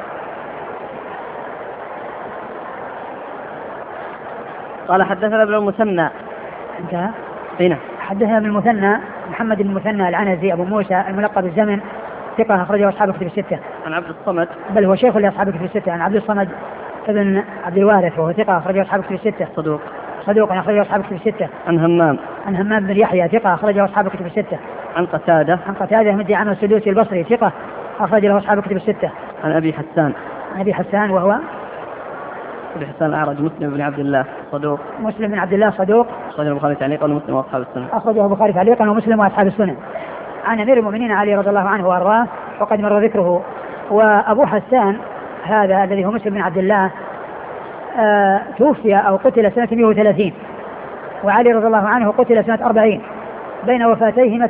قال حدثنا ابن المثنى. انتهى. هنا حدثنا ابن المثنى محمد بن المثنى العنزي أبو موسى الملقب الزمن، ثقة أخرجه أصحاب الكتب الستة. عن عبد الصمد، بل هو شيخ لأصحاب الكتب الستة. عن عبد الصمد ابن عبد الوارث وهو ثقة أخرجه أصحاب الكتب الستة. صدوق أخرجه أصحاب الكتب الستة. عن همام بن يحيى ثقة أخرجه أصحاب الكتب الستة. عن قتادة بن دعامة السدوسي البصري ثقة أخرجه أصحاب الكتب الستة. عن أبي حسان وهو أبي حسان الأعرج مسلم بن عبد الله صدوق. أخرجه البخاري تعليقا ومسلم وأصحاب السنن. أخرجه البخاري تعليقا ومسلم وأصحاب السنن. عن أمير المؤمنين علي رضي الله عنه وأرضاه وقد مر ذكره. وأبو حسان هذا الذي هو مسلم بن عبد الله توفي أو قتل سنة 130، وعلي رضي الله عنه قتل سنة 40، بين وفاتيهما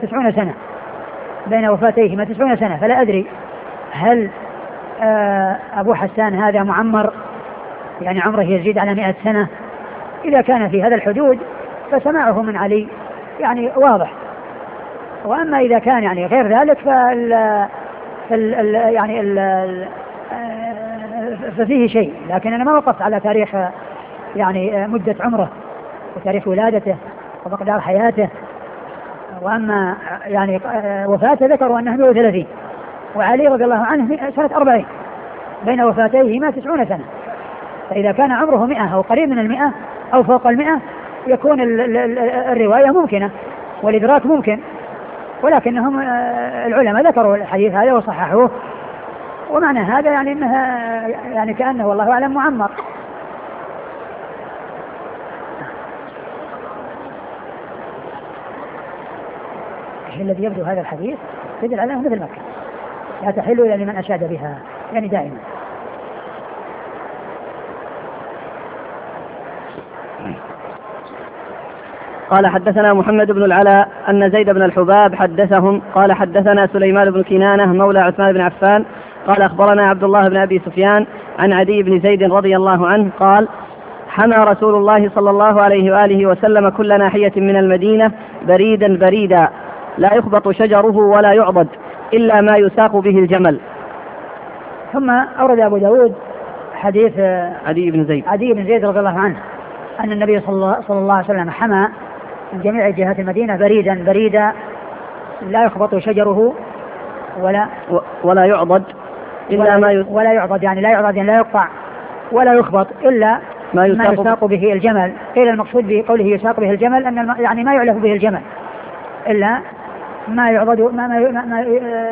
90 سنة. فلا أدري هل أبو حسان هذا معمر يعني عمره يزيد على 100 سنة. إذا كان في هذا الحدود فسماعه من علي يعني واضح، وأما إذا كان يعني غير ذلك ففيه شيء، لكن أنا ما وقفت على تاريخ يعني مدة عمره وتاريخ ولادته ومقدار حياته. وأما يعني وفاته ذكروا أنه 130، وعلي رضي الله عنه سنة 40، بين وفاتيهما 90 سنة. فإذا كان عمره 100 أو قريب من 100 أو فوق 100 يكون الرواية ممكنة والإدراك ممكن، ولكنهم العلماء ذكروا الحديث هذا وصححوه، ومعنى هذا يعني أنها يعني كأنه والله أعلم معمر. الذي يبدو هذا الحديث يدل على مثل مكة لا تحل إلا لمن أشاد بها يعني دائما. قال حدثنا محمد بن العلاء أن زيد بن الحباب حدثهم قال حدثنا سليمان بن كنانة مولى عثمان بن عفان قال أخبرنا عبد الله بن أبي سفيان عن عدي بن زيد رضي الله عنه قال حمى رسول الله صلى الله عليه وآله وسلم كل ناحية من المدينة بريدا لا يخبط شجره ولا يعضد إلا ما يساق به الجمل. ثم أورد أبو داود حديث عدي بن زيد رضي الله عنه أن النبي صلى الله عليه وسلم حمى من جميع جهات المدينة بريدا لا يخبط شجره ولا يعضد إلا ولا يعضد يعني لا يقطع ولا يخبط إلا ما يساق به الجمل. قيل المقصود بقوله يساق به الجمل أن يعني ما يعلف به الجمل إلا ما يعضد ما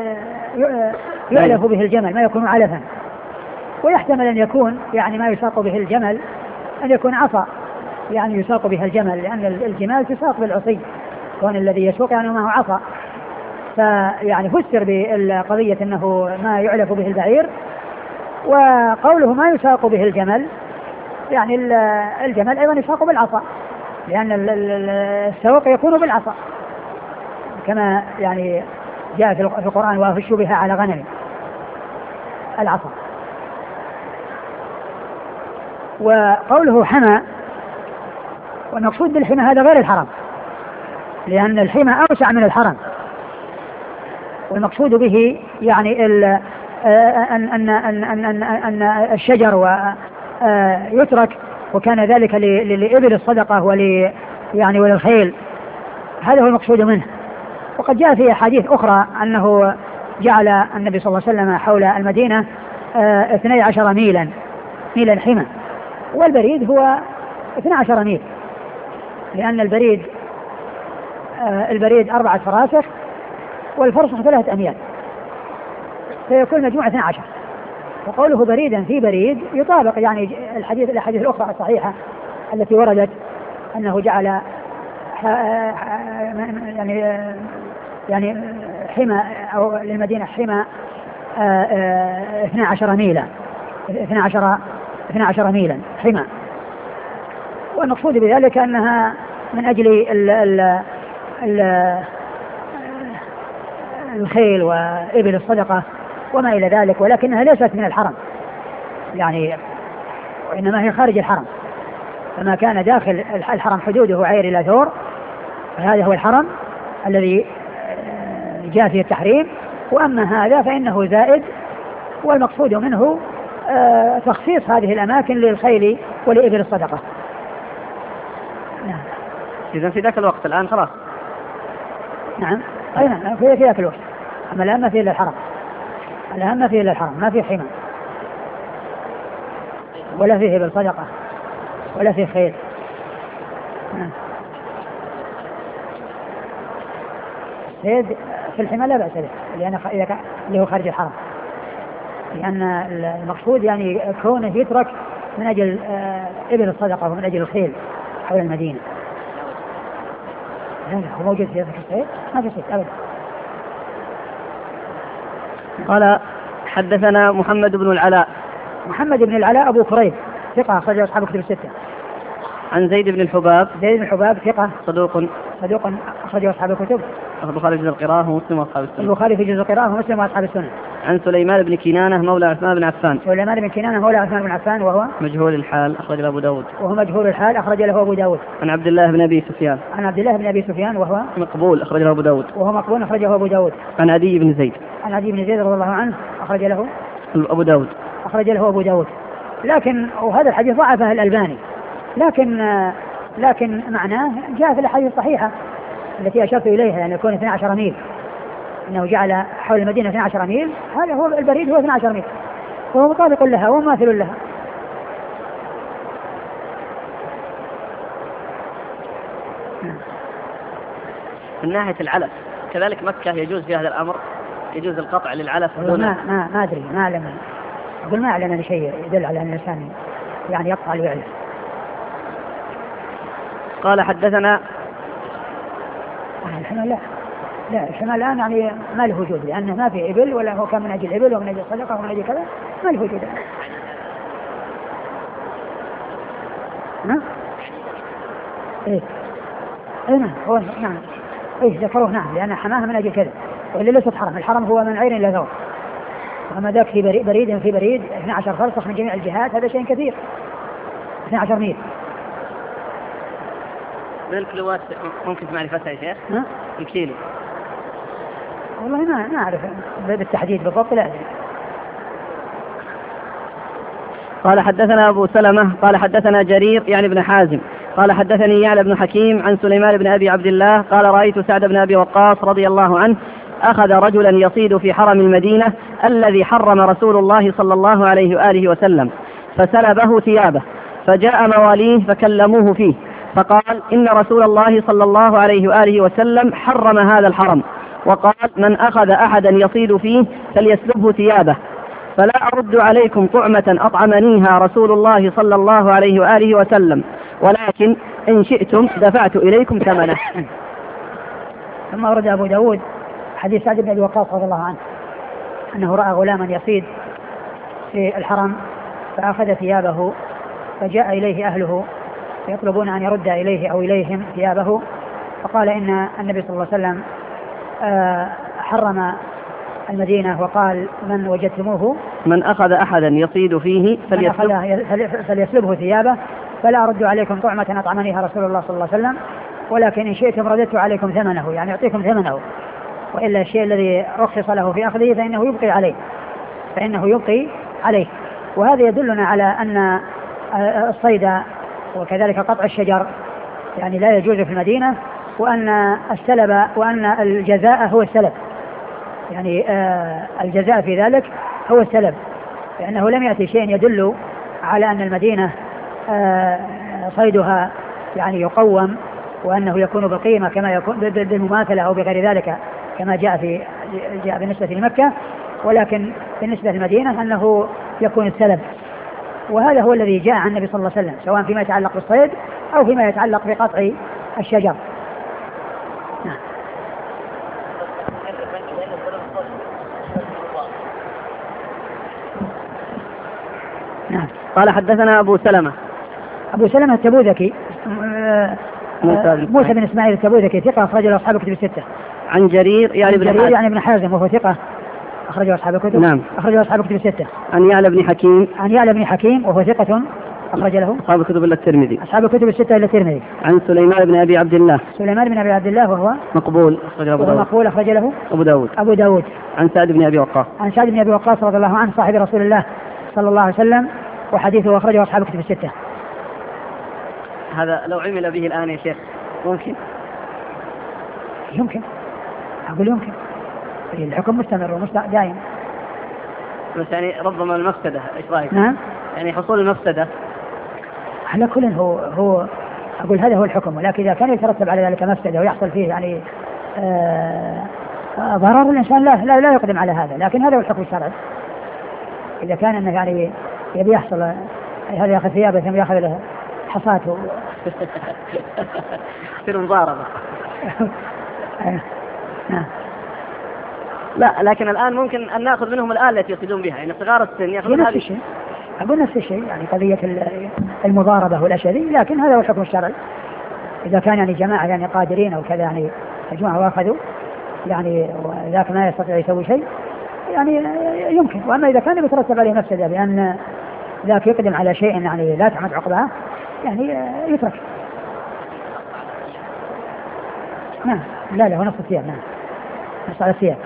يعلف به الجمل ما يكون علفا. ويحتمل أن يكون يعني ما يساق به الجمل أن يكون عصا يعني يساق بها الجمل، لأن الجمال تساق بالعصي، كون الذي يسوق يعني معه عصا. فيعني فسر بالقضية أنه ما يعلف به البعير. وقوله ما يساق به الجمل يعني الجمل أيضا يساق بالعصا، لأن السوق يكون بالعصا كما يعني جاء في القرآن وافشوا بها على غنم العصا. وقوله حمى والمقصود بالحمى هذا غير الحرم، لأن الحمى أوسع من الحرم، والمقصود به يعني أن الشجر يترك، وكان ذلك لإبل الصدقة يعني وللخيل، هذا هو المقصود منه. وقد جاء في أحاديث أخرى أنه جعل النبي صلى الله عليه وسلم حول المدينة 12 ميلا حمى، والبريد هو 12 ميل، لأن البريد 4 فراسخ والفرسخ 3 أميال، فيكون مجموع 12. وقوله بريدا في بريد يطابق يعني الأحاديث الأخرى الصحيحة التي وردت أنه جعل يعني حمى أو للمدينة حمى 12 ميلا 12 ميلا حمى. والمقصود بذلك أنها من أجل الخيل وإبل الصدقة وما إلى ذلك، ولكنها ليست من الحرم يعني، وإنما هي خارج الحرم. فما كان داخل الحرم حدوده عير إلى ثور، فهذا هو الحرم الذي جاء فيه التحريم. وأما هذا فإنه زائد، والمقصود منه تخصيص هذه الأماكن للخيل ولإبل الصدقة. نعم. إذن في ذاك الوقت الآن خلاص. نعم في ذاك الوقت. أما الآن ما فيه إلا الحرم، الآن ما فيه إلا الحرم، ما فيه حمى ولا فيه إبل صدقة ولا فيه خيل. نعم. الصيد في الحمى لا بأس به، لأن اللي هو خارج الحرم، لأن المقصود يعني كونه يترك من أجل إبل الصدقة ومن أجل الخيل حول المدينة. لا هو موجود في الصيد، ما في صيد أبدا. قال حدثنا محمد بن العلاء أبو كريب ثقة أخرجه أصحاب الكتب الستة. عن زيد بن الحباب ثقة صدوق أخرجه أصحاب الكتب. البخاري في جزء القراءة ومسلم وأصحاب السنة. البخاري في جزء القراءة ومسلم وأصحاب السنة. عن سليمان بن كنانة مولى عثمان بن عفان. وهو مجهول الحال أخرج له أبو داود. عن عبد الله بن أبي سفيان وهو مقبول أخرج له أبو داود. عن عدي بن زيد رضي الله عنه أخرج له أبو داود. لكن وهذا الحديث ضعفه الألباني، لكن معناه جاء في الحديث الصحيحة التي أشرت إليها، يعني يكون 12 ميل، أنه جعل حول المدينة 12 ميل، هذا هو البريد، هو 12 ميل، وهو مطابق لها ومماثل لها. من ناحية العلف كذلك مكة يجوز في هذا الأمر، يجوز القطع للعلف دون ما أدري، ما أعلم، أقول ما أعلم شيء يدل على أن الإنسان يعني يقطع ويعلف. قال حدثنا الحمى الآن يعني ما له وجود، لأنه ما في إبل، ولا هو كان من أجل إبل ومن أجل صدقة ومن أجل كذا، ما له وجود. نعم ذكروه، نعم، لأن حماها من أجل كذا، وإلا ليست حرم. الحرم هو من عير إلى ثور، وما ذاك في بريد 12 فرسخ من جميع الجهات، هذا شيء كثير، 12 ميل. من الكيلوات ممكن معرفتها يا شيخ؟ الكيلو والله ما أعرف بالتحديد بالضبط، لا أدري. قال حدثنا أبو سلمة قال حدثنا جرير يعني بن حازم قال حدثني يعلى بن حكيم عن سليمان بن أبي عبد الله قال رأيت سعد بن أبي وقاص رضي الله عنه أخذ رجلا يصيد في حرم المدينة الذي حرم رسول الله صلى الله عليه وآله وسلم، فسلبه ثيابه، فجاء مواليه فكلموه فيه، فقال إن رسول الله صلى الله عليه وآله وسلم حرم هذا الحرم، وقال من أخذ أحدا يصيد فيه فليسلبه ثيابه، فلا أرد عليكم طعمة أطعمنيها رسول الله صلى الله عليه وآله وسلم، ولكن إن شئتم دفعت إليكم ثمنه. ثم ورد أبو داود حديث سعد بن أبي وقاص رضي الله عنه أنه رأى غلاما يصيد في الحرم فأخذ ثيابه، فجاء إليه أهله يطلبون أن يرد إليه أو إليهم ثيابه، فقال إن النبي صلى الله عليه وسلم حرم المدينة، وقال من وجدتموه من أخذ أحدا يصيد فيه فليسلبه ثيابه، فلا أرد عليكم طعمة أطعمنيها رسول الله صلى الله عليه وسلم، ولكن إن شئتم رددت عليكم ثمنه، يعني أعطيكم ثمنه، وإلا الشيء الذي رخص له في أخذه فإنه يبقي عليه. وهذا يدلنا على أن الصيد وكذلك قطع الشجر يعني لا يجوز في المدينة، وأن الجزاء هو السلب، يعني الجزاء في ذلك هو السلب، لأنه لم يأتي شيء يدل على أن المدينة صيدها يعني يقوم وأنه يكون بالقيمة كما يكون بالمماثلة أو بغير ذلك كما جاء بالنسبة لمكة، ولكن بالنسبة للمدينة أنه يكون السلب. وهذا هو الذي جاء عن النبي صلى الله عليه وسلم سواء فيما يتعلق بالصيد أو فيما يتعلق بقطع الشجر. نعم. قال حدثنا أبو سلمة التبوذكي موسى بن إسماعيل التبوذكي ثقة أخرجه أصحاب الكتب الستة. عن جرير يعني بن حازم وهو ثقة أخرجه أصحاب الكتب. نعم. أخرجه أصحاب الكتب الستة. عن يعلى بن حكيم وهو ثقة أخرج له أصحاب الكتب إلا الترمذي. أصحاب الكتب الستة إلا الترمذي. عن سليمان بن أبي عبد الله وهو مقبول أخرج له أبو داود. عن سعد بن أبي وقاص رضي الله عنه صاحب رسول الله صلى الله عليه وسلم، وحديثه أخرجه أصحاب الكتب الستة. هذا لو عمل به الآن يا شيخ يمكن أقول يمكن الحكم مستمر دائم، بس يعني ربما المفسدة إيش رأيك؟ نعم. يعني حصول المفسدة على كل هو أقول هذا هو الحكم، ولكن إذا كان يترتب على ذلك مفسدة ويحصل فيه يعني ضرر الإنسان لا يقدم على هذا، لكن هذا هو الحكم الشرعي. إذا كان أنه يعني يبي يحصل هذا يأخذ ثيابه ثم يأخذ له حصاته تصير مضاربة. لا لكن الآن ممكن أن نأخذ منهم الآلة التي يصيدون بها، يعني صغار السن يأخذون هذه الشيء. أقول نفس الشيء يعني قضية المضاربة والأشياء، لكن هذا هو الحكم الشرعي. إذا كان يعني جماعة يعني قادرين أو كذا يعني مجموعة واخذوا يعني وذاك ما يستطيع يسوي شيء يعني يمكن. وأما إذا كان يترتب عليه مفسدة بأن ذاك يقدم على شيء يعني لا تعمد عقبها يعني يترك. نعم. لا هو نص الثياب. نعم نص على الثياب.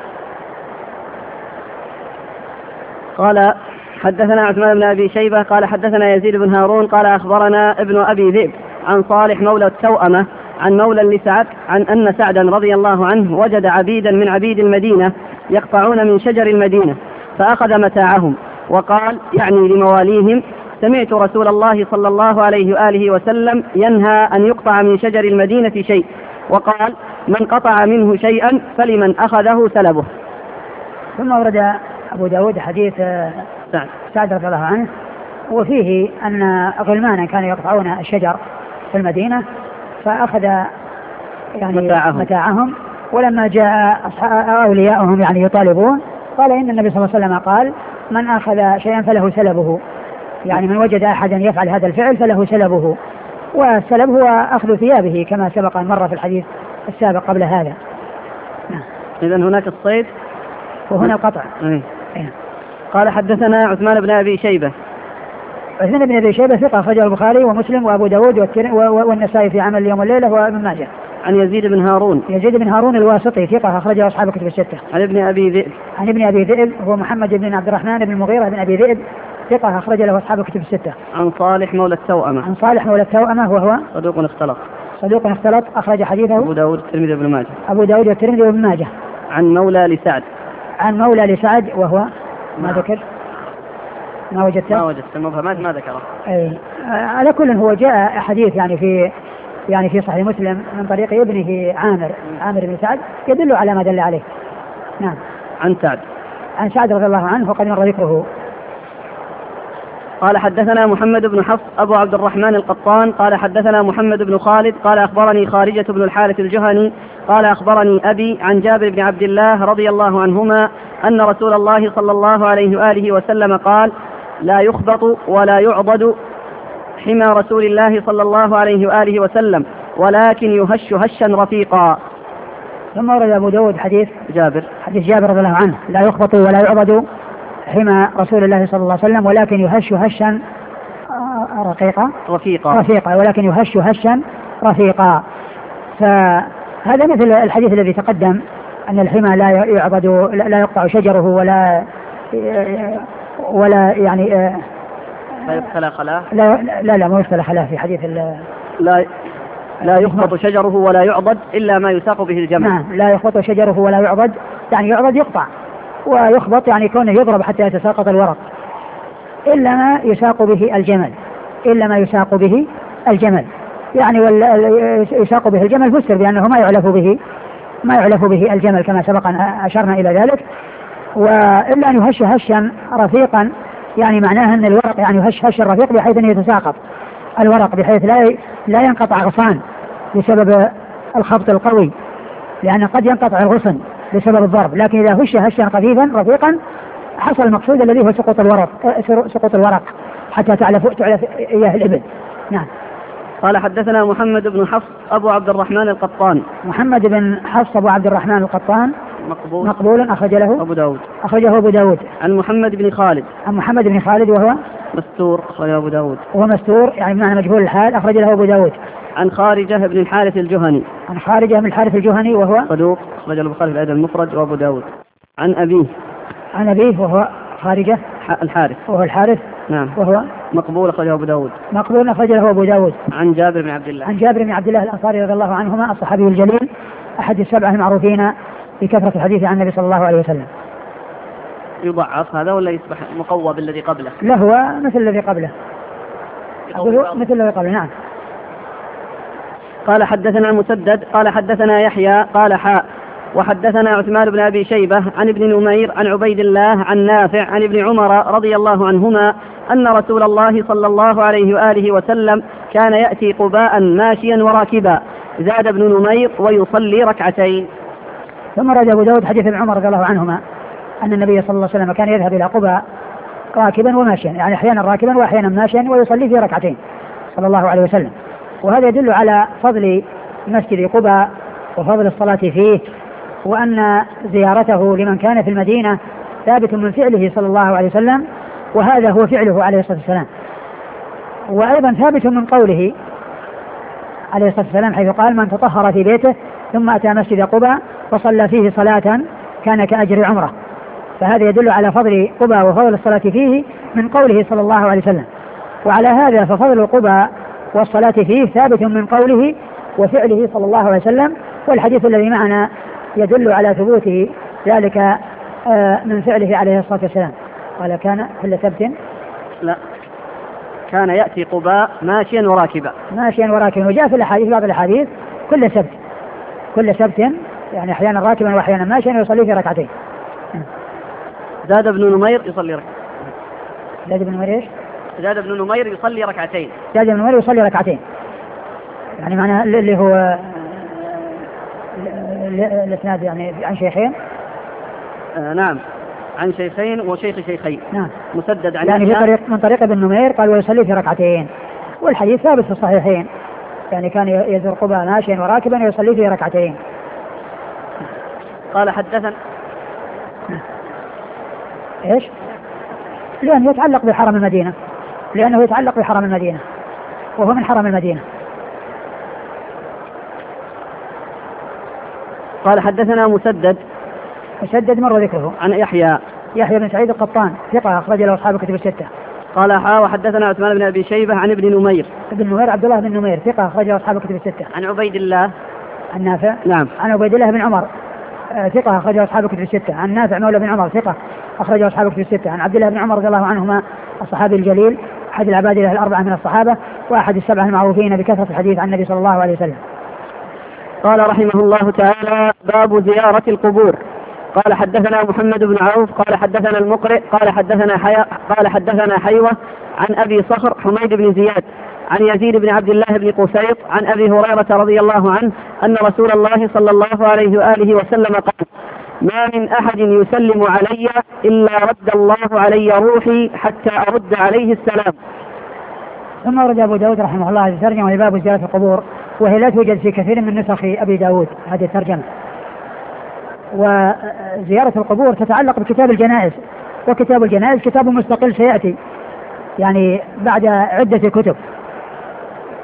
قال حدثنا عثمان بن أبي شيبة قال حدثنا يزيد بن هارون قال أخبرنا ابن أبي ذئب عن صالح مولى التوأمة عن مولى لسعد عن أن سعدا رضي الله عنه وجد عبيدا من عبيد المدينة يقطعون من شجر المدينة فأخذ متاعهم وقال يعني لمواليهم سمعت رسول الله صلى الله عليه وآله وسلم ينهى أن يقطع من شجر المدينة شيء، وقال من قطع منه شيئا فلمن أخذه سلبه. ثم ورد أبو داود حديث سعد رضي الله عنه وفيه أن غلمانا كانوا يقطعون الشجر في المدينة فأخذ يعني متاعهم، ولما جاء أولياءهم يعني يطالبون قال إن النبي صلى الله عليه وسلم قال من أخذ شيئا فله سلبه، يعني من وجد أحدا يفعل هذا الفعل فله سلبه، والسلب هو أخذ ثيابه كما سبق مرة في الحديث السابق قبل هذا. إذن هناك الصيد وهنا القطع. قال حدثنا عثمان بن أبي شيبة ثقة أخرجه البخاري ومسلم وأبو داود والنسائي في عمل اليوم والليلة وابن ماجه. عن يزيد بن هارون الواسطي ثقة أخرجه أصحاب الكتب الستة. عن ابن أبي ذئب هو محمد بن عبد الرحمن بن المغيرة بن أبي ذئب ثقة أخرج له أصحاب الكتب الستة. عن صالح مولى التوأمة وهو صدوق اختلط أخرج حديثه أبو داود والترمذي وابن ماجه. عن مولى لسعد وهو ما ذكر ما وجدت المبهمات ما ذكره. على كل هو جاء حديث يعني في صحيح مسلم من طريق ابنه عامر بن سعد يدل على ما دل عليه. نعم. عن سعد رضي الله عنه وقد مر ذكره. قال حدثنا محمد بن حفص أبو عبد الرحمن القطان قال حدثنا محمد بن خالد قال أخبرني خارجة بن الحارث الجهني قال أخبرني أبي عن جابر بن عبد الله رضي الله عنهما أن رسول الله صلى الله عليه وآله وسلم قال لا يخبط ولا يعضد حمى رسول الله صلى الله عليه وآله وسلم ولكن يهش هشا رفيقا. ثم ورد أبو داود حديث جابر رضي الله عنه لا يخبط ولا يعضد حمى رسول الله صلى الله عليه وسلم ولكن يهش هشا رفيقا ولكن يهش هشا رفيقا. فهذا مثل الحديث الذي تقدم أن الحمى لا يعضد لا يقطع شجره ولا يعني لا يختلى خلاه. لا ما يختلى خلاه في حديث لا يخبط شجره ولا يعضد إلا ما يساق به الجمل. نعم لا يخبط شجره ولا يعضد، يعني يعضد يقطع، ويخبط يعني كونه يضرب حتى يتساقط الورق، إلا ما يساق به الجمل، إلا ما يساق به الجمل، يعني يساق به الجمل فسر بأنه ما يعلف به الجمل كما سبق أن أشرنا إلى ذلك. وإلا أن يهش هشا رفيقا، يعني معناها أن الورق يعني يهش هشا رفيق بحيث أن يتساقط الورق بحيث لا ينقطع غصان بسبب الخبط القوي، لأن قد ينقطع الغصن بسبب الضرب، لكن إذا هش هشا خفيفا رفيقا حصل المقصود الذي هو سقوط الورق حتى تعلف إياه الإبل. نعم. قال حدثنا محمد بن حفص أبو عبد الرحمن القطان. محمد بن حفص أبو عبد الرحمن القطان مقبول أخرج له أبو داود. عن محمد بن خالد. عن محمد بن خالد وهو مستور أخرجه أبو داود. وهو مستور يعني بمعنى مجهول الحال أخرج له أبو داود. عن خارجة بن الحارث الجهني. عن خارجة بن الحارث الجهني وهو صدوق أخرج البخاري في الأدب المفرد وأبو داود. عن أبيه وهو خارجة الحارث وهو الحارث. نعم. وهو مقبول أخرجه أبو داود. مقبول أخرجه أبو داود. عن جابر بن عبد الله الأنصاري رضي الله عنهما الصحابي الجليل أحد السبعة المعروفين بكثرة الحديث عن النبي صلى الله عليه وسلم. يضعف هذا ولا يصبح مقوى بالذي قبله؟ لا هو مثل الذي قبله. مثل الذي قبله. نعم. قال حدثنا مسدد قال حدثنا يحيى قال وحدثنا عثمان بن أبي شيبة عن ابن نمير عن عبيد الله عن نافع عن ابن عمر رضي الله عنهما أن رسول الله صلى الله عليه وآله وسلم كان يأتي قباء ماشيا وراكبا، زاد ابن نمير ويصلي ركعتين. ثم رد أبو داود حديث ابن عمر رضي الله عنهما أن النبي صلى الله عليه وسلم كان يذهب إلى قباء راكبا وماشيا، يعني أحيانا راكبا وأحيانا ماشيا، ويصلي في ركعتين صلى الله عليه وسلم. وهذا يدل على فضل مسجد قباء وفضل الصلاة فيه، وأن زيارته لمن كان في المدينة ثابت من فعله صلى الله عليه وسلم، وهذا هو فعله عليه الصلاة والسلام. وأيضا ثابت من قوله عليه الصلاة والسلام حيث قال: من تطهر في بيته ثم أتى مسجد قباء وصلى فيه صلاة كان كأجر عمره. فهذا يدل على فضل قباء وفضل الصلاة فيه من قوله صلى الله عليه وسلم. وعلى هذا ففضل قباء والصلاة فيه ثابت من قوله وفعله صلى الله عليه وسلم، والحديث الذي معنا يدل على ثبوته ذلك من فعله عليه الصلاة والسلام. قال: كان كل سبت لا كان يأتي قباء ماشيا وراكبا. وجاء في الأحاديث بعض الأحاديث كل سبت يعني أحيانا راكبا وأحيانا ماشيا ويصلي في ركعتين. زاد ابن نمير يصلي ركعتين. زاد ابن نمير يصلي ركعتين. يعني معنى اللي هو الاسناد يعني عن شيخين. نعم عن شيخين وشيخ شيخين. نعم. مسدد عن يعني من طريق ابن نمير قال ويصلي في ركعتين، والحديث ثابت في الصحيحين، يعني كان يزور قباء ماشيا وراكبا ويصلي في ركعتين. قال حدثنا ايش؟ لأنه يتعلق بحرم المدينة، وهو من حرم المدينة. قال حدثنا مسدد مر ذكره. عن يحيى بن سعيد القطان ثقة أخرج له أصحاب الكتب الستة. قال وحدثنا عثمان بن أبي شيبة عن ابن نمير عبد الله بن نمير ثقة أخرج له أصحاب الكتب الستة. عن عبيد الله عن نافع. نعم. عن عبيد الله بن عمر ثقة أخرج له أصحاب الكتب الستة. عن نافع مولى بن عمر ثقة أخرج له أصحاب الكتب الستة. عن عبد الله بن عمر رضي الله عنهما الصحابي الجليل أحد العباد له الأربعة من الصحابة وأحد السبعة المعروفين بكثرة الحديث عن النبي صلى الله عليه وسلم. قال رحمه الله تعالى: باب زيارة القبور. قال حدثنا محمد بن عوف قال حدثنا المقرئ قال حدثنا حيوة عن أبي صخر حميد بن زياد عن يزيد بن عبد الله بن قسيط عن أبي هريرة رضي الله عنه أن رسول الله صلى الله عليه وآله وسلم قال: ما من أحد يسلم علي إلا رد الله علي روحي حتى أرد عليه السلام. ثم ورد أبو داود رحمه الله هذه الترجمة لباب زيارة القبور، وهي لا توجد في كثير من نسخ أبي داود هذه الترجمة. وزيارة القبور تتعلق بكتاب الجنائز، وكتاب الجنائز كتاب مستقل سيأتي يعني بعد عدة كتب،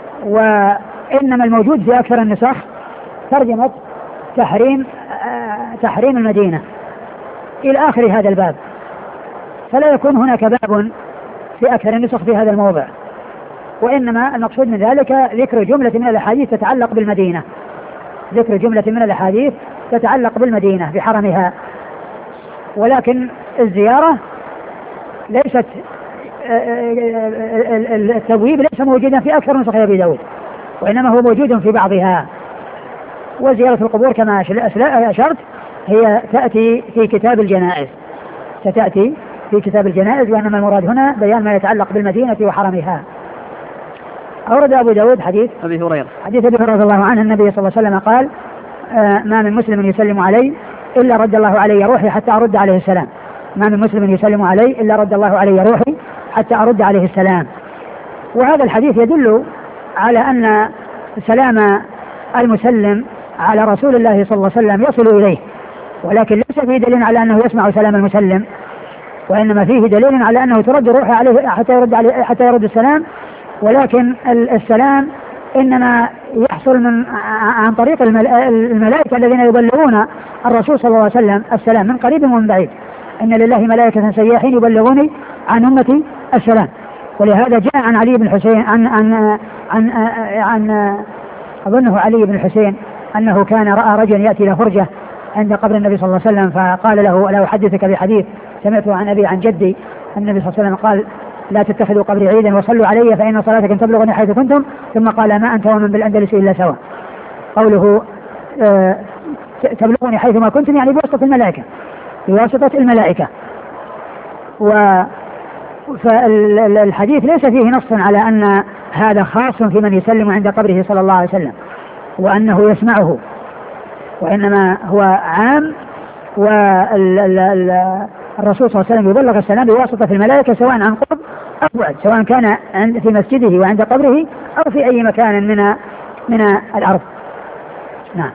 وإنما الموجود في أكثر النسخ ترجمة تحريم المدينة إلى آخر هذا الباب، فلا يكون هناك باب في أكثر النسخ في هذا الموضع، وإنما المقصود من ذلك ذكر جملة من الأحاديث تتعلق بالمدينة، ذكر جملة من الأحاديث تتعلق بالمدينة بحرمها. ولكن الزيارة ليست التبويب ليس موجودا في أكثر نسخ أبي داود، وإنما هو موجود في بعضها. وزيارة القبور كما أشرت هي تأتي في كتاب الجنائز، ستأتي في كتاب الجنائز، وإنما المراد هنا بيان ما يتعلق بالمدينة وحرمها. أورد أبو داود حديث أبي هريرة رضي الله عنه النبي صلى الله عليه وسلم قال: ما من مسلم يسلم علي إلا رد الله علي روحي حتى أرد عليه السلام. ما من مسلم يسلم علي إلا رد الله علي روحي حتى أرد عليه السلام. وهذا الحديث يدل على أن سلام المسلم على رسول الله صلى الله عليه وسلم يصل إليه، ولكن ليس فيه دليل على أنه يسمع سلام المسلم، وإنما فيه دليل على أنه ترد روحه عليه حتى يرد السلام. ولكن السلام إنما يحصل عن طريق الملائكة الذين يبلغون الرسول صلى الله عليه وسلم السلام من قريب ومن بعيد. إن لله ملائكة سياحين يبلغوني عن أمتي السلام. ولهذا جاء عن علي بن حسين عن أظنه علي بن حسين أنه كان رأى رجلا يأتي إلى فرجة عند قبر النبي صلى الله عليه وسلم، فقال له: ألا أحدثك بحديث سمعته عن أبي عن جدي. النبي صلى الله عليه وسلم قال: لا تتخذوا قبري عيدا وصلوا علي فإن صلاتكم تبلغني حيث كنتم. ثم قال: ما أنت ومن بالأندلس إلا سوا. قوله تبلغني حيث ما كنتم يعني بواسطة الملائكة، بواسطة الملائكة. فالحديث ليس فيه نص على أن هذا خاص في من يسلم عند قبره صلى الله عليه وسلم وأنه يسمعه، وإنما هو عام. والرسول صلى الله عليه وسلم يبلغ السلام بواسطة الملائكة سواء عن قرب أو بعد، سواء كان في مسجده وعند قبره أو في أي مكان من الأرض. نعم.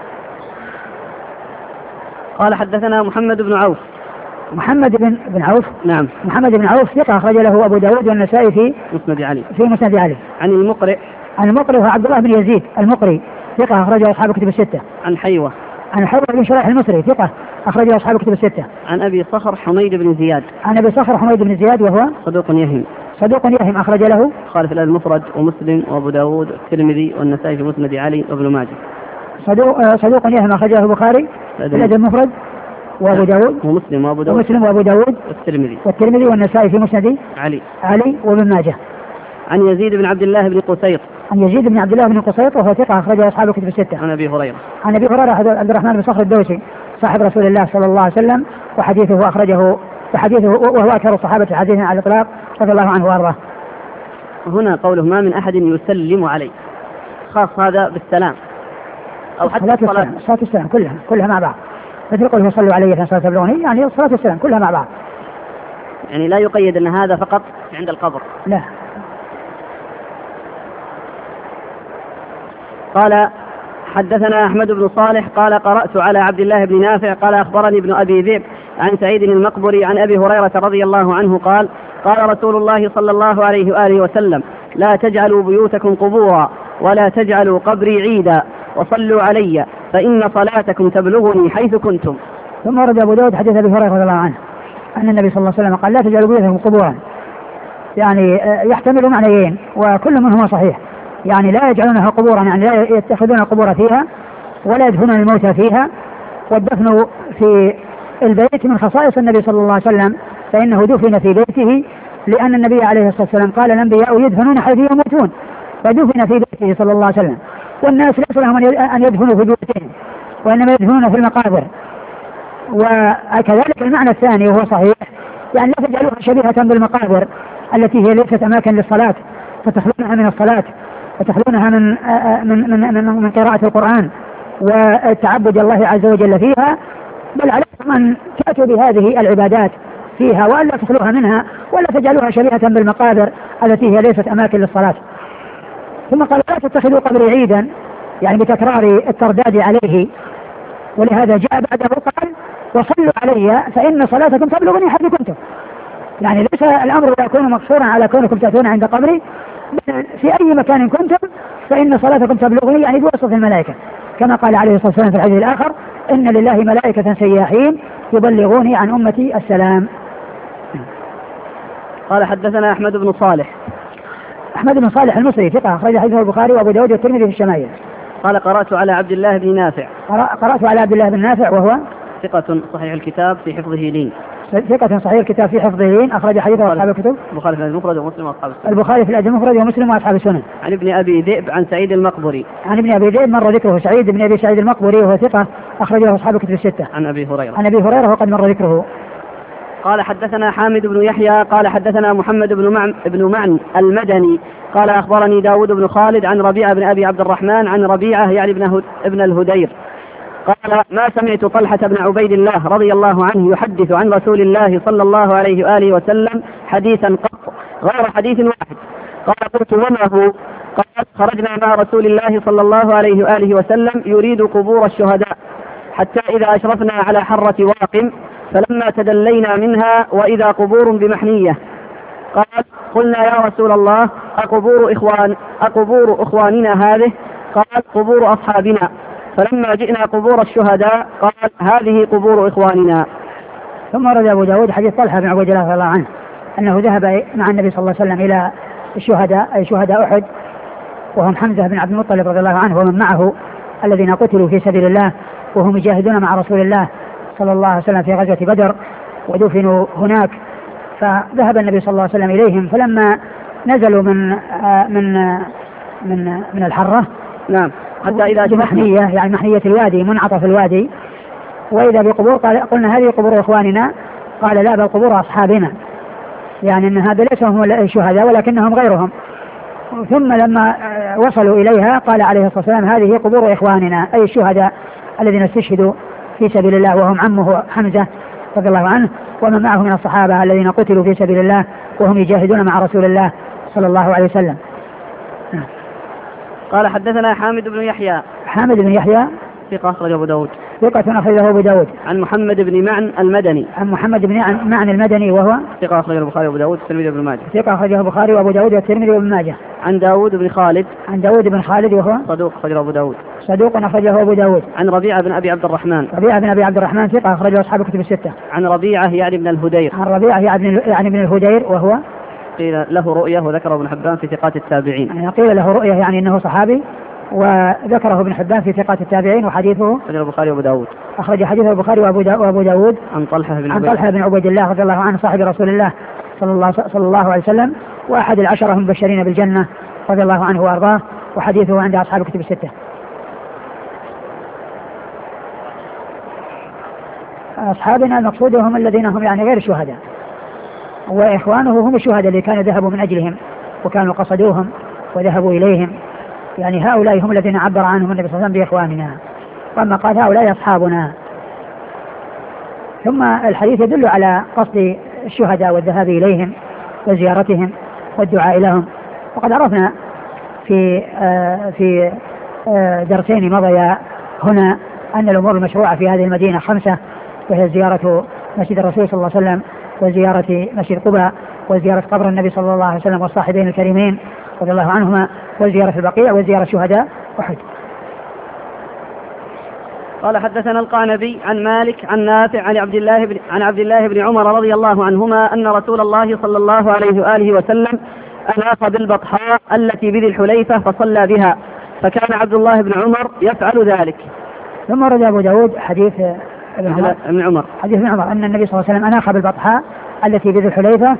قال: حدثنا محمد بن عوف. محمد بن عوف. نعم. محمد بن عوف ثقة أخرج له أبو داود والنسائي في مسند علي. عن المقرئ هو عبد الله بن يزيد المقري ثقة أخرجه أصحاب كتب الستة. عن حيوة بن شريح المصري ثقة أخرجه أصحاب كتب الستة. عن أبي صخر حميد بن زياد وهو صدوق يهم أخرج له خالف الأدب المفرد ومسلم وأبو داود والترمذي والنسائي في مسند علي وابن ماجه. صدوق يهم أخرجه البخاري في الأدب المفرد وأبو داود ومسلم وأبو داود والترمذي والنسائي في مسند علي وابن ماجه. عن يزيد بن عبد الله بن قسيط وهو ثقة أخرجه أصحاب كتب الستة. عن أبي هريرة عبد الرحمن بن صخر الدوسي صاحب رسول الله صلى الله عليه وسلم، وحديثه وهو أكثر الصحابة حديثا على الإطلاق رضي الله عنه وأرضاه. هنا قوله: ما من أحد يسلم عليه، خاص هذا بالسلام أو حتى صلاة السلام كلها مع بعض، مثل قوله: صلوا علي فإن صلاة تبلغني، يعني صلاة السلام كلها مع بعض، يعني لا يقيد أن هذا فقط عند القبر. لا. قال: حدثنا أحمد بن صالح قال: قرأت على عبد الله بن نافع قال: أخبرني ابن أبي ذئب عن سعيد المقبري عن أبي هريرة رضي الله عنه قال: قال رسول الله صلى الله عليه وآله وسلم: لا تجعلوا بيوتكم قبورا ولا تجعلوا قبري عيدا وصلوا علي فإن صلاتكم تبلغني حيث كنتم. ثم ورد أبو داود حديث أبي هريرة رضي الله عنه أن النبي صلى الله عليه وسلم قال: لا تجعلوا بيوتكم قبورا، يعني يحتمل معنيين وكل منهما صحيح. يعني لا يجعلونها قبورا، يعني لا يتخذون القبور فيها ولا يدفنون الموتى فيها. والدفن في البيت من خصائص النبي صلى الله عليه وسلم، فإنه دفن في بيته، لأن النبي عليه الصلاة والسلام قال: الأنبياء يدفنون حيث يموتون، فدفن في بيته صلى الله عليه وسلم. والناس ليس لهم أن يدفنوا في بيوتهم، وإنما يدفنون في المقابر. وكذلك المعنى الثاني وهو صحيح، يعني لا تجعلوها شبيهة بالمقابر التي هي ليست أماكن للصلاة، فتخلونها من الصلاة وتخلونها من قراءة القرآن وتعبد الله عز وجل فيها، بل عليكم أن تأتوا بهذه العبادات فيها وألا تخلوها منها ولا تجعلوها شبيهة بالمقابر التي هي ليست أماكن للصلاة. ثم قال: لا تتخذوا قبري عيدا، يعني بتكرار الترداد عليه. ولهذا جاء بعده قال: وصلوا علي فإن صلاتكم تبلغني حيث كنتم. يعني ليس الأمر لا يكون مقصورا على كونكم تأتون عند قبري، في أي مكان كنتم فإن صلاتكم تبلغني، يعني بواسطة الملائكة. كما قال عليه الصلاة والسلام في الحديث الآخر: إن لله ملائكة سياحين يبلغوني عن أمتي السلام. قال حدثنا أحمد بن صالح. أحمد بن صالح المصري ثقة أخرج حديثه البخاري وأبو داود والترمذي في الشمائل. قال قرأت على عبد الله بن نافع. قرأت على عبد الله بن نافع وهو ثقة صحيح الكتاب في حفظه لين. ثقة صحيح الكتاب في حفظه لين أخرج حديثه أصحاب الكتب. البخاري في المفرد ومسلم وأصحاب السنن. البخاري في الأدب المفرد ومسلم وأصحاب السنن. عن ابن أبي ذئب عن سعيد المقبري. عن ابن أبي ذئب مر ذكره. سعيد بن أبي سعيد المقبري وهو ثقة أخرج له أصحاب الكتب الستة. عن أبي هريرة. عن أبي هريرة وقد مر ذكره. قال حدثنا حامد بن يحيى قال حدثنا محمد بن معن المدني قال أخبرني داود بن خالد عن ربيعة بن أبي عبد الرحمن عن ربيعة يعني ابن الهدير قال: ما سمعت طلحة بن عبيد الله رضي الله عنه يحدث عن رسول الله صلى الله عليه وآله وسلم حديثا قط غير حديث واحد. قال: قلت: وما هو؟ قال: خرجنا مع رسول الله صلى الله عليه وآله وسلم يريد قبور الشهداء حتى إذا أشرفنا على حرة واقم فلما تدلينا منها وإذا قبور بمحنية. قال: قلنا: يا رسول الله أقبور إخواننا هذه؟ قال: قبور أصحابنا. فلما جئنا قبور الشهداء قال: هذه قبور إخواننا. ثم ورد أبو داود حديث طلحة بن عبيد الله رضي الله عنه أنه ذهب مع النبي صلى الله عليه وسلم إلى الشهداء أي شهداء أحد وهم حمزة بن عبد المطلب رضي الله عنه ومن معه الذين قتلوا في سبيل الله وهم يجاهدون مع رسول الله صلى الله عليه وسلم في غزوة بدر ودفنوا هناك. فذهب النبي صلى الله عليه وسلم إليهم فلما نزلوا من الحرة نعم حتى إذا محنية يعني محنية الوادي منعطف الوادي وإذا بقبور قلنا: هذه قبور إخواننا. قال: لا، بل قبور أصحابنا، يعني أن هذا ليس هم الشهداء ولكنهم غيرهم. ثم لما وصلوا إليها قال عليه الصلاة والسلام: هذه قبور إخواننا أي الشهداء الذين استشهدوا في سبيل الله وهم عمه حمزة رضي الله عنه ومن معه من الصحابة الذين قتلوا في سبيل الله وهم يجاهدون مع رسول الله صلى الله عليه وسلم. قال: حدثنا حامد بن يحيى. حامد بن يحيى ثقة أخرجه أبو داود. ثقة أخرجه أبو داود. عن محمد بن معن المدني. عن محمد بن معن المدني وهو ثقة أخرجه البخاري وأبو داود والترمذي وابن ماجه. ثقة أخرجه البخاري وأبو داود والترمذي وابن ماجه. عن داود بن خالد. عن داود بن خالد وهو صدوق أخرجه أبو داود. صدوق أخرجه أبو داود. عن ربيعة بن أبي عبد الرحمن. ربيعة بن أبي عبد الرحمن ثقة أخرجه أصحاب الكتب الستة. عن ربيعة يعني ابن الهدير. عن ربيعة يعني ابن الهدير وهو قيل له رؤية وذكره ابن حبان في ثقات التابعين. يعني قيل له رؤية يعني أنه صحابي وذكره ابن حبان في ثقات التابعين وحديثه أخرج البخاري وأبو داود. أخرج حديث البخاري وأبو داود عن طلحة بن عبيد الله رضي الله عنه صاحب رسول الله صلى الله عليه وسلم وأحد العشرة المبشرين بالجنة رضي الله عنه وأرضاه وحديثه عند أصحاب الكتب الستة. أصحابنا المقصود هم الذين هم يعني غير الشهداء وإخوانه هم الشهداء اللي كانوا ذهبوا من أجلهم وكانوا قصدوهم وذهبوا إليهم، يعني هؤلاء هم الذين عبر عنهم النبي صلى الله عليه وسلم بإخواننا، وأما قال هؤلاء أصحابنا. ثم الحديث يدل على قصد الشهداء والذهاب إليهم وزيارتهم والدعاء لهم. وقد عرفنا في درسين مضيا هنا أن الأمور المشروعة في هذه المدينة 5، وهي زيارة مسجد الرسول صلى الله عليه وسلم وزيارة مسجد قباء وزيارة قبر النبي صلى الله عليه وسلم والصاحبين الكريمين رضي الله عنهما وزيارة البقيع وزيارة شهداء أحد. قال: حدثنا القعنبي عن مالك عن نافع عن عبد الله بن عمر رضي الله عنهما أن رسول الله صلى الله عليه وآله وسلم أناخ بالبطحاء التي بذي الحليفة فصلى بها، فكان عبد الله بن عمر يفعل ذلك. ثم رد أبو داود حديث ابن عمر أن النبي صلى الله عليه وسلم أناخ بالبطحاء التي بذي الحليفة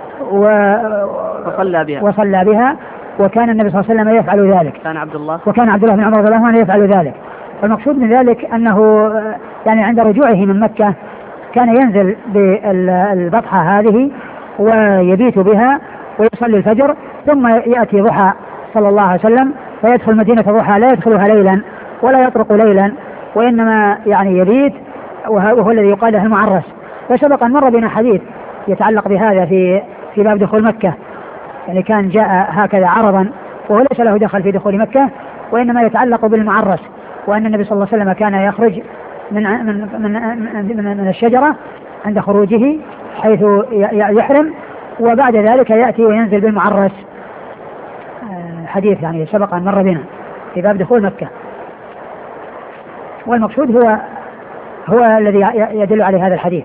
وصلى بها وكان النبي صلى الله عليه وسلم يفعل ذلك. وكان عبد الله بن عمر رضي الله عنه يفعل ذلك. والمقصود من ذلك أنه يعني عند رجوعه من مكة كان ينزل بالبطحة هذه ويبيت بها ويصلي الفجر ثم يأتي ضحى صلى الله عليه وسلم فيدخل مدينة ضحى، لا يدخلها ليلا ولا يطرق ليلا وإنما يعني يبيت، وهو الذي يقال له المعرس. وسبق أن مر بنا حديث يتعلق بهذا في باب دخول مكة، يعني كان جاء هكذا عرضا وهو ليس له دخل في دخول مكة وإنما يتعلق بالمعرس، وأن النبي صلى الله عليه وسلم كان يخرج من الشجرة عند خروجه حيث يحرم وبعد ذلك يأتي وينزل بالمعرس. حديث يعني سبق أن مر بنا في باب دخول مكة. والمقصود هو الذي يدل عليه هذا الحديث.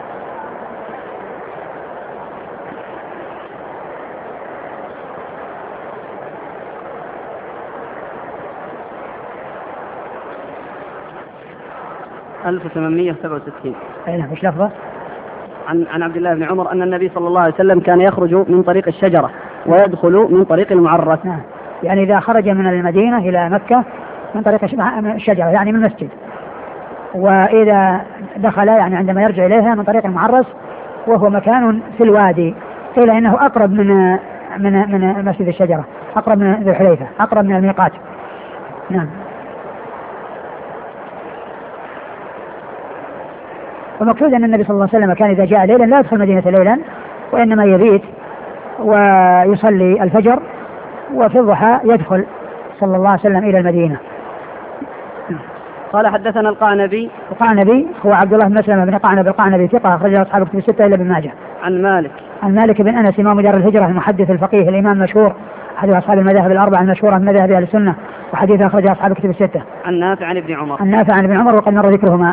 ألف 1867. نعم. ايش لفظه؟ عن عبد الله بن عمر أن النبي صلى الله عليه وسلم كان يخرج من طريق الشجرة ويدخل من طريق المعرس. نعم. يعني إذا خرج من المدينة إلى مكة من طريق الشجرة يعني من المسجد، وإذا دخل يعني عندما يرجع إليها من طريق المعرس وهو مكان في الوادي، قيل إنه أقرب من مسجد الشجرة، أقرب من ذي الحليفة، أقرب من الميقات. نعم. والمقصود أن النبي صلى الله عليه وسلم كان إذا جاء ليلا لا يدخل المدينة ليلا، وإنما يبيت ويصلي الفجر، وفي الضحى يدخل صلى الله عليه وسلم إلى المدينة. قال حدثنا القعنبي. القعنبي هو عبد الله بن مسلمة بن قعنب القعنبي ثقة أخرجه أصحاب الكتب الستة إلا ابن ماجه. عن مالك بن أنس إمام دار الهجرة المحدث الفقيه الإمام المشهور أحد أصحاب المذاهب الأربعة المشهورة من مذاهب أهل السنة، وحديث أخرجه أصحاب الكتب الستة. عن نافع عن ابن عمر. عن نافع عن ابن عمر وقد مر ذكرهما.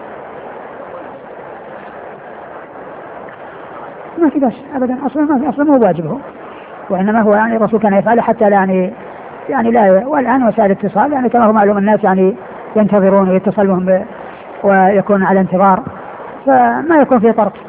ما في بس أبدا، أصلا مو واجبه، وإنما هو يعني الرسول كان يفعله حتى لا يعني لا. والآن وسائل الاتصال يعني كما هو معلوم الناس يعني ينتظرون ويتصل بهم ويكون على انتظار، فما يكون في طرق.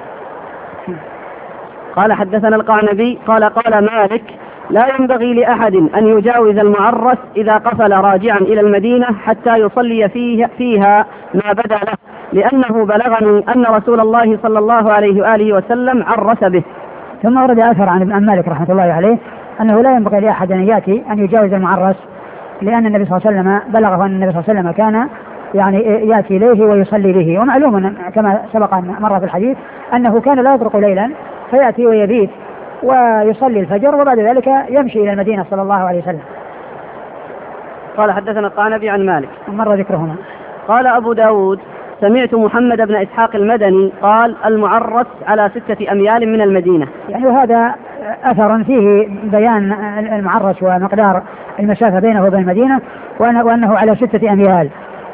قال حدثنا القعنبي قال مالك لا ينبغي لأحد أن يجاوز المعرس إذا قفل راجعا إلى المدينة حتى يصلي فيها ما بدا له، لأنه بلغني أن رسول الله صلى الله عليه وآله وسلم عرس به. ثم ورد أثر عن مالك رحمة الله عليه أنه لا ينبغي لأحد أن يأتي أن يجاوز المعرس، لأن النبي صلى الله عليه وسلم بلغه أن النبي صلى الله عليه وسلم كان يعني يأتي إليه ويصلي به. ومعلوم كما سبق أن مر في الحديث أنه كان لا يطرق ليلا فيأتي ويبيت ويصلي الفجر وبعد ذلك يمشي إلى المدينة صلى الله عليه وسلم. قال حدثنا القعنبي عن مالك مر ذكرهما. قال أبو داود سمعت محمد بن إسحاق المدني قال المعرس على 6 أميال من المدينة. يعني هذا أثر فيه بيان المعرس ومقدار المسافة بينه وبين المدينة وأنه على 6 أميال.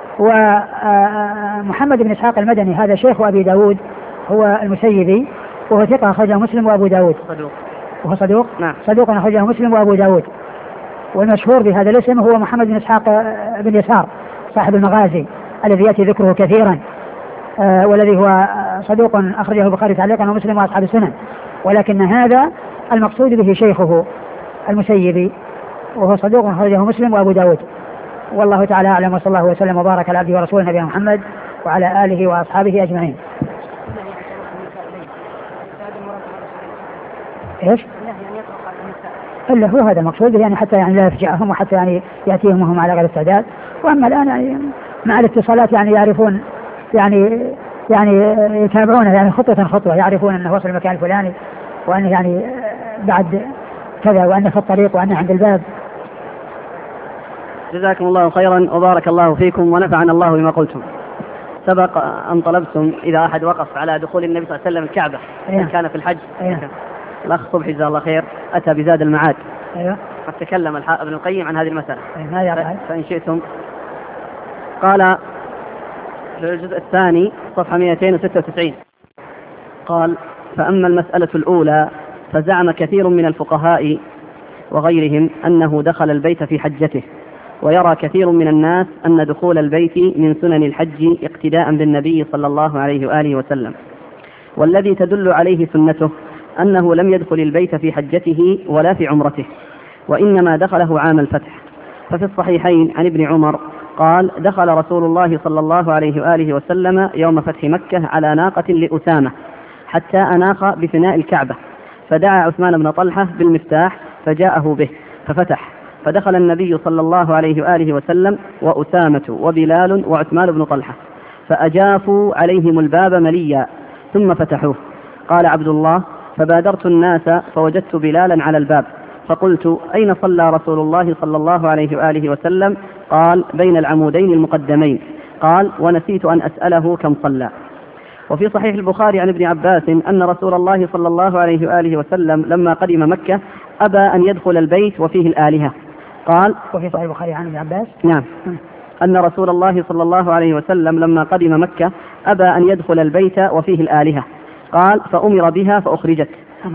ومحمد بن إسحاق المدني هذا شيخ أبي داود، هو المسيبي وهو ثقة أخرجه مسلم وأبو داود. وهو صدوق؟ نعم. صدوق أخرجه مسلم وأبو داود. والمشهور بهذا الاسم هو محمد بن إسحاق بن يسار صاحب المغازي الذي يأتي ذكره كثيرا، والذي هو صدوق أخرجه البخاري تعليقا ومسلم وأصحاب السنن، ولكن هذا المقصود به شيخه المسيبي وهو صدوق أخرجه مسلم وأبو داود. والله تعالى أعلم، وصلى الله وسلم وبارك على عبده ورسوله نبينا محمد وعلى آله وأصحابه أجمعين. إيش؟ إلا هو هذا المقصود يعني حتى يعني لا يفجعهم وحتى يعني يأتيهم وهم على غير استعداد. وأما الآن يعني مع الاتصالات يعني يعرفون يعني يتابعونه يعني خطوة يعرفون أنه وصل المكان الفلاني وأنه يعني بعد كذا وأنه في الطريق وأنه عند الباب. جزاكم الله خيرا وبارك الله فيكم ونفعنا الله بما قلتم. سبق أن طلبتم إذا أحد وقف على دخول النبي صلى الله عليه وسلم الكعبة كان في الحج. الأخ صبحي جزاه الله خير أتى بزاد المعاد. قد تكلم ابن القيم عن هذه المسألة. فإن شئتم قال في الجزء الثاني صفحة 296 قال فأما المسألة الأولى فزعم كثير من الفقهاء وغيرهم أنه دخل البيت في حجته، ويرى كثير من الناس أن دخول البيت من سنن الحج اقتداء بالنبي صلى الله عليه وآله وسلم، والذي تدل عليه سنته أنه لم يدخل البيت في حجته ولا في عمرته، وإنما دخله عام الفتح. ففي الصحيحين عن ابن عمر قال دخل رسول الله صلى الله عليه وآله وسلم يوم فتح مكة على ناقة لأسامة حتى أناخ بفناء الكعبة، فدعا عثمان بن طلحة بالمفتاح فجاءه به ففتح، فدخل النبي صلى الله عليه وآله وسلم وأسامة وبلال وعثمان بن طلحة فأجافوا عليهم الباب مليا ثم فتحوه. قال عبد الله فبادرت الناس فوجدت بلالا على الباب فقلت أين صلى رسول الله صلى الله عليه وآله وسلم؟ قال بين العمودين المقدمين. قال ونسيت أن أسأله كم صلى. وفي صحيح البخاري عن ابن عباس أن رسول الله صلى الله عليه وآله وسلم لما قدم مكة أبى أن يدخل البيت وفيه الآلهة. قال وفي صحيح البخاري عن ابن عباس نعم أن رسول الله صلى الله عليه وسلم لما قدم مكة أبى أن يدخل البيت وفيه الآلهة، قال فأمر بها فأخرجت.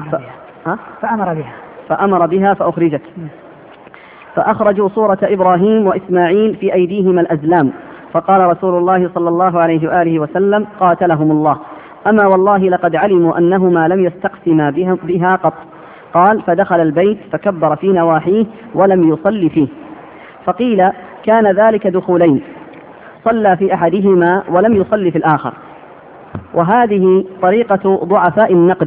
فأمر بها فأخرجت. فأخرجوا صورة إبراهيم وإسماعيل في أيديهما الأزلام، فقال رسول الله صلى الله عليه وآله وسلم قاتلهم الله، أما والله لقد علموا أنهما لم يستقسما بها قط. قال فدخل البيت فكبر في نواحيه ولم يصل فيه. فقيل كان ذلك دخولين، صلى في أحدهما ولم يصل في الآخر. وهذه طريقة ضعفاء النقد،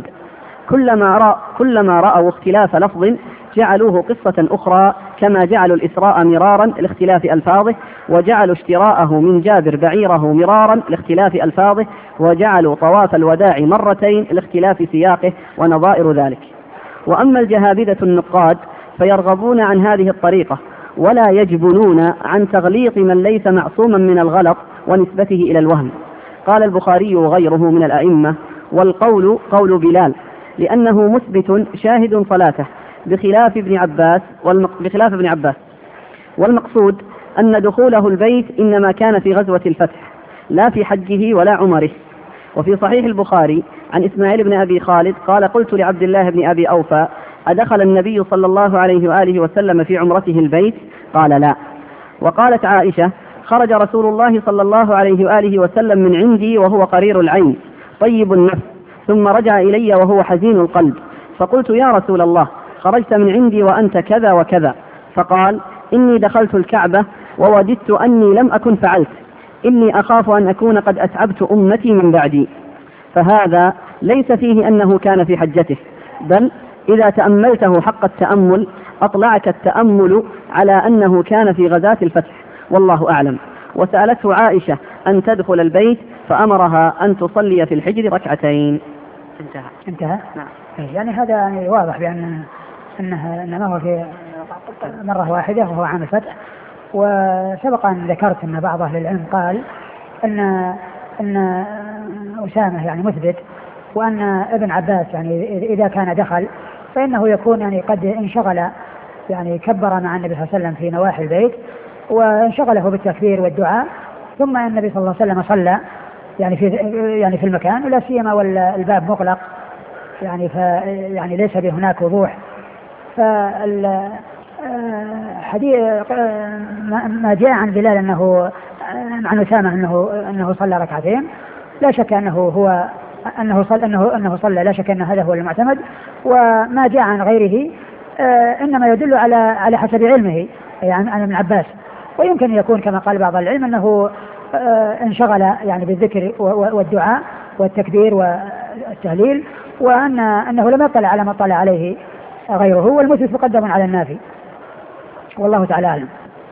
كلما رأوا اختلاف لفظ جعلوه قصة أخرى، كما جعلوا الإسراء مرارا لاختلاف ألفاظه، وجعلوا اشتراءه من جابر بعيره مرارا لاختلاف ألفاظه، وجعلوا طواف الوداع مرتين لاختلاف سياقه ونظائر ذلك. وأما الجهابذة النقاد فيرغبون عن هذه الطريقة، ولا يجبنون عن تغليط من ليس معصوما من الغلط ونسبته إلى الوهم. قال البخاري وغيره من الأئمة: والقول قول بلال، لأنه مثبت شاهد صلاته بخلاف ابن عباس. والمقصود أن دخوله البيت إنما كان في غزوة الفتح، لا في حجه ولا عمره. وفي صحيح البخاري عن إسماعيل بن أبي خالد قال: قلت لعبد الله بن أبي أوفى: أدخل النبي صلى الله عليه وآله وسلم في عمرته البيت؟ قال: لا. وقالت عائشة: خرج رسول الله صلى الله عليه وآله وسلم من عندي وهو قرير العين طيب النفس، ثم رجع إلي وهو حزين القلب، فقلت: يا رسول الله، خرجت من عندي وأنت كذا وكذا. فقال: إني دخلت الكعبة ووددت أني لم أكن فعلت، إني أخاف أن أكون قد أتعبت أمتي من بعدي. فهذا ليس فيه أنه كان في حجته، بل إذا تأملته حق التأمل أطلعك التأمل على أنه كان في غزاة الفتح، والله أعلم. وسألته عائشة أن تدخل البيت فأمرها أن تصلي في الحجر ركعتين. انتهى. نعم. يعني هذا يعني واضح بأن إنما هو في مرة واحدة وهو عام الفتح. وسبق أن ذكرت أن بعض أهل العلم قال أن أسامة يعني مثبت، وأن ابن عباس يعني إذا كان دخل فإنه يكون يعني قد انشغل، يعني كبر مع النبي صلى الله عليه وسلم في نواحي البيت وانشغله بالتكبير والدعاء، ثم النبي صلى الله عليه وسلم صلى يعني في المكان، ولا سيما والباب مغلق يعني ليس بهناك وضوح. ما جاء عن بلال عن أسامة أنه صلى ركعتين، لا شك أنه صلى، لا شك أن هذا هو المعتمد. وما جاء عن غيره إنما يدل على حسب علمه يعني عن ابن عباس. ويمكن يكون كما قال بعض العلم أنه انشغل يعني بالذكر والدعاء والتكبير والتهليل، وأنه لم يطلع على ما طلع عليه غيره، والمثبت مقدم على النافي، والله تعالى أعلم.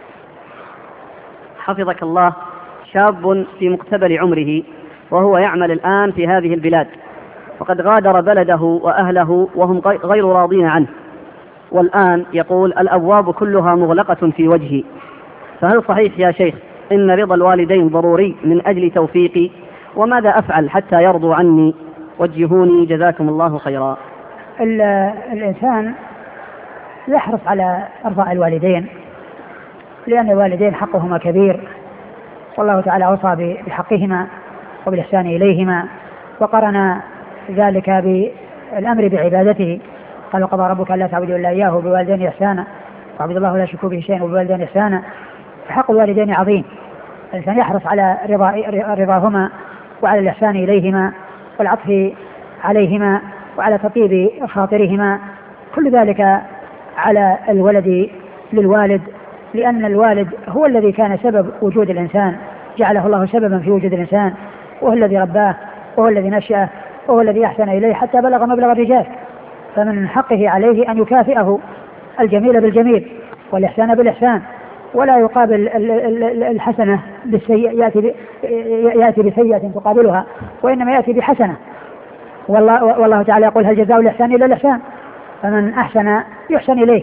حفظك الله. شاب في مقتبل عمره وهو يعمل الآن في هذه البلاد، وقد غادر بلده وأهله وهم غير راضين عنه، والآن يقول: الأبواب كلها مغلقة في وجهي، فهل صحيح يا شيخ إن رضا الوالدين ضروري من أجل توفيقي؟ وماذا أفعل حتى يرضوا عني؟ وجهوني جزاكم الله خيرا. الإنسان يحرص على إرضاء الوالدين، لأن الوالدين حقهما كبير، والله تعالى أوصى بحقهما وبالإحسان إليهما، وقرن ذلك بالأمر بعبادته. قال: وقضى ربك ألا تعبدوا إلا إياه وبالوالدين إحسانا واعبدوا الله ولا تشركوا به شيئا وبالوالدين إحسانا. فحق الوالدين عظيم، الإنسان يحرص على رضاهما وعلى الإحسان إليهما والعطف عليهما وعلى تطيب خاطرهما، كل ذلك على الولد للوالد، لأن الوالد هو الذي كان سبب وجود الإنسان، جعله الله سببا في وجود الإنسان، وهو الذي رباه وهو الذي نشأه وهو الذي أحسن إليه حتى بلغ مبلغ الرجال. فمن حقه عليه أن يكافئه الجميل بالجميل والإحسان بالإحسان، ولا يقابل الحسنة بالسيئة، يأتي بسيئة تقابلها، وإنما يأتي بحسنة. والله تعالى يقول: هل جزاء الإحسان إلا الإحسان؟ فمن أحسن يحسن إليه،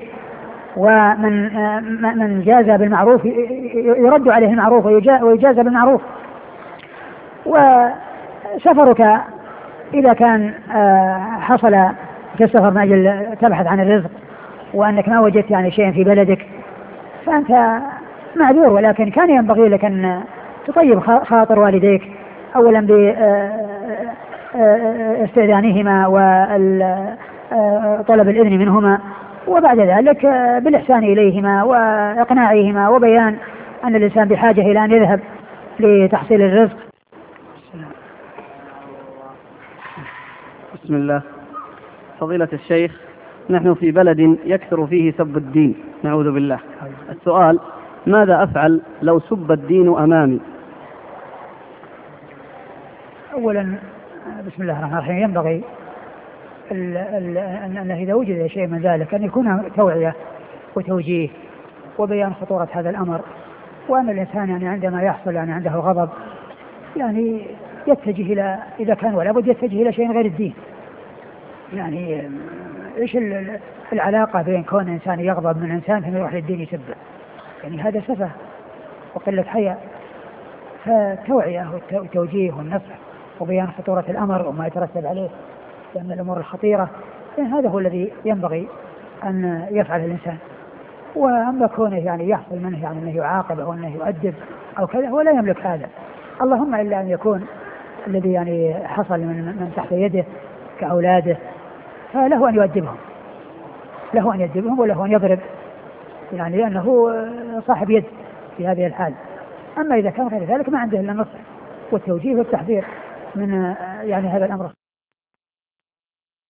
ومن جاز بالمعروف يرد عليه المعروف ويجاز بالمعروف. وسفرك إذا كان حصل في السفر من أجل تبحث عن الرزق، وأنك ما وجدت يعني شيء في بلدك، فأنت معذور، ولكن كان ينبغي لك أن تطيب خاطر والديك أولا باستئذانهما وطلب الإذن منهما، وبعد ذلك بالإحسان إليهما وإقناعهما وبيان أن الإنسان بحاجة إلى أن يذهب لتحصيل الرزق. بسم الله. فضيلة الشيخ، نحن في بلد يكثر فيه سب الدين، نعوذ بالله. السؤال: ماذا أفعل لو سب الدين أمامي؟ أولا بسم الله الرحمن الرحيم، ينبغي أن إذا وجد شيء من ذلك أن يكون توعية وتوجيه وبيان خطورة هذا الأمر، وأن الإنسان يعني عندما يحصل يعني عنده غضب يعني يتجه إلى، إذا كان ولا بد يتجه إلى شيء غير الدين. يعني إيش العلاقة بين كون إنسان يغضب من إنسان ثم يروح للدين يسبه؟ يعني هذا سفه وقلة حياء. فالتوعية والتوجيه والنصح وبيان خطورة الأمر وما يترتب عليه لأن الأمور الخطيرة، يعني هذا هو الذي ينبغي أن يفعل الإنسان. وأما كونه يعني يحصل منه يعني أنه يعاقب أو أنه يؤدب أو كذا، هو لا يملك هذا، اللهم إلا أن يكون الذي يعني حصل من تحت يده كأولاده، فله أن يؤدبهم، له أن يؤدبهم وله أن يضرب، يعني لأنه صاحب يد في هذه الحال. أما إذا كان غير ذلك ما عنده إلا النصح والتوجيه والتحذير من يعني هذا الأمر.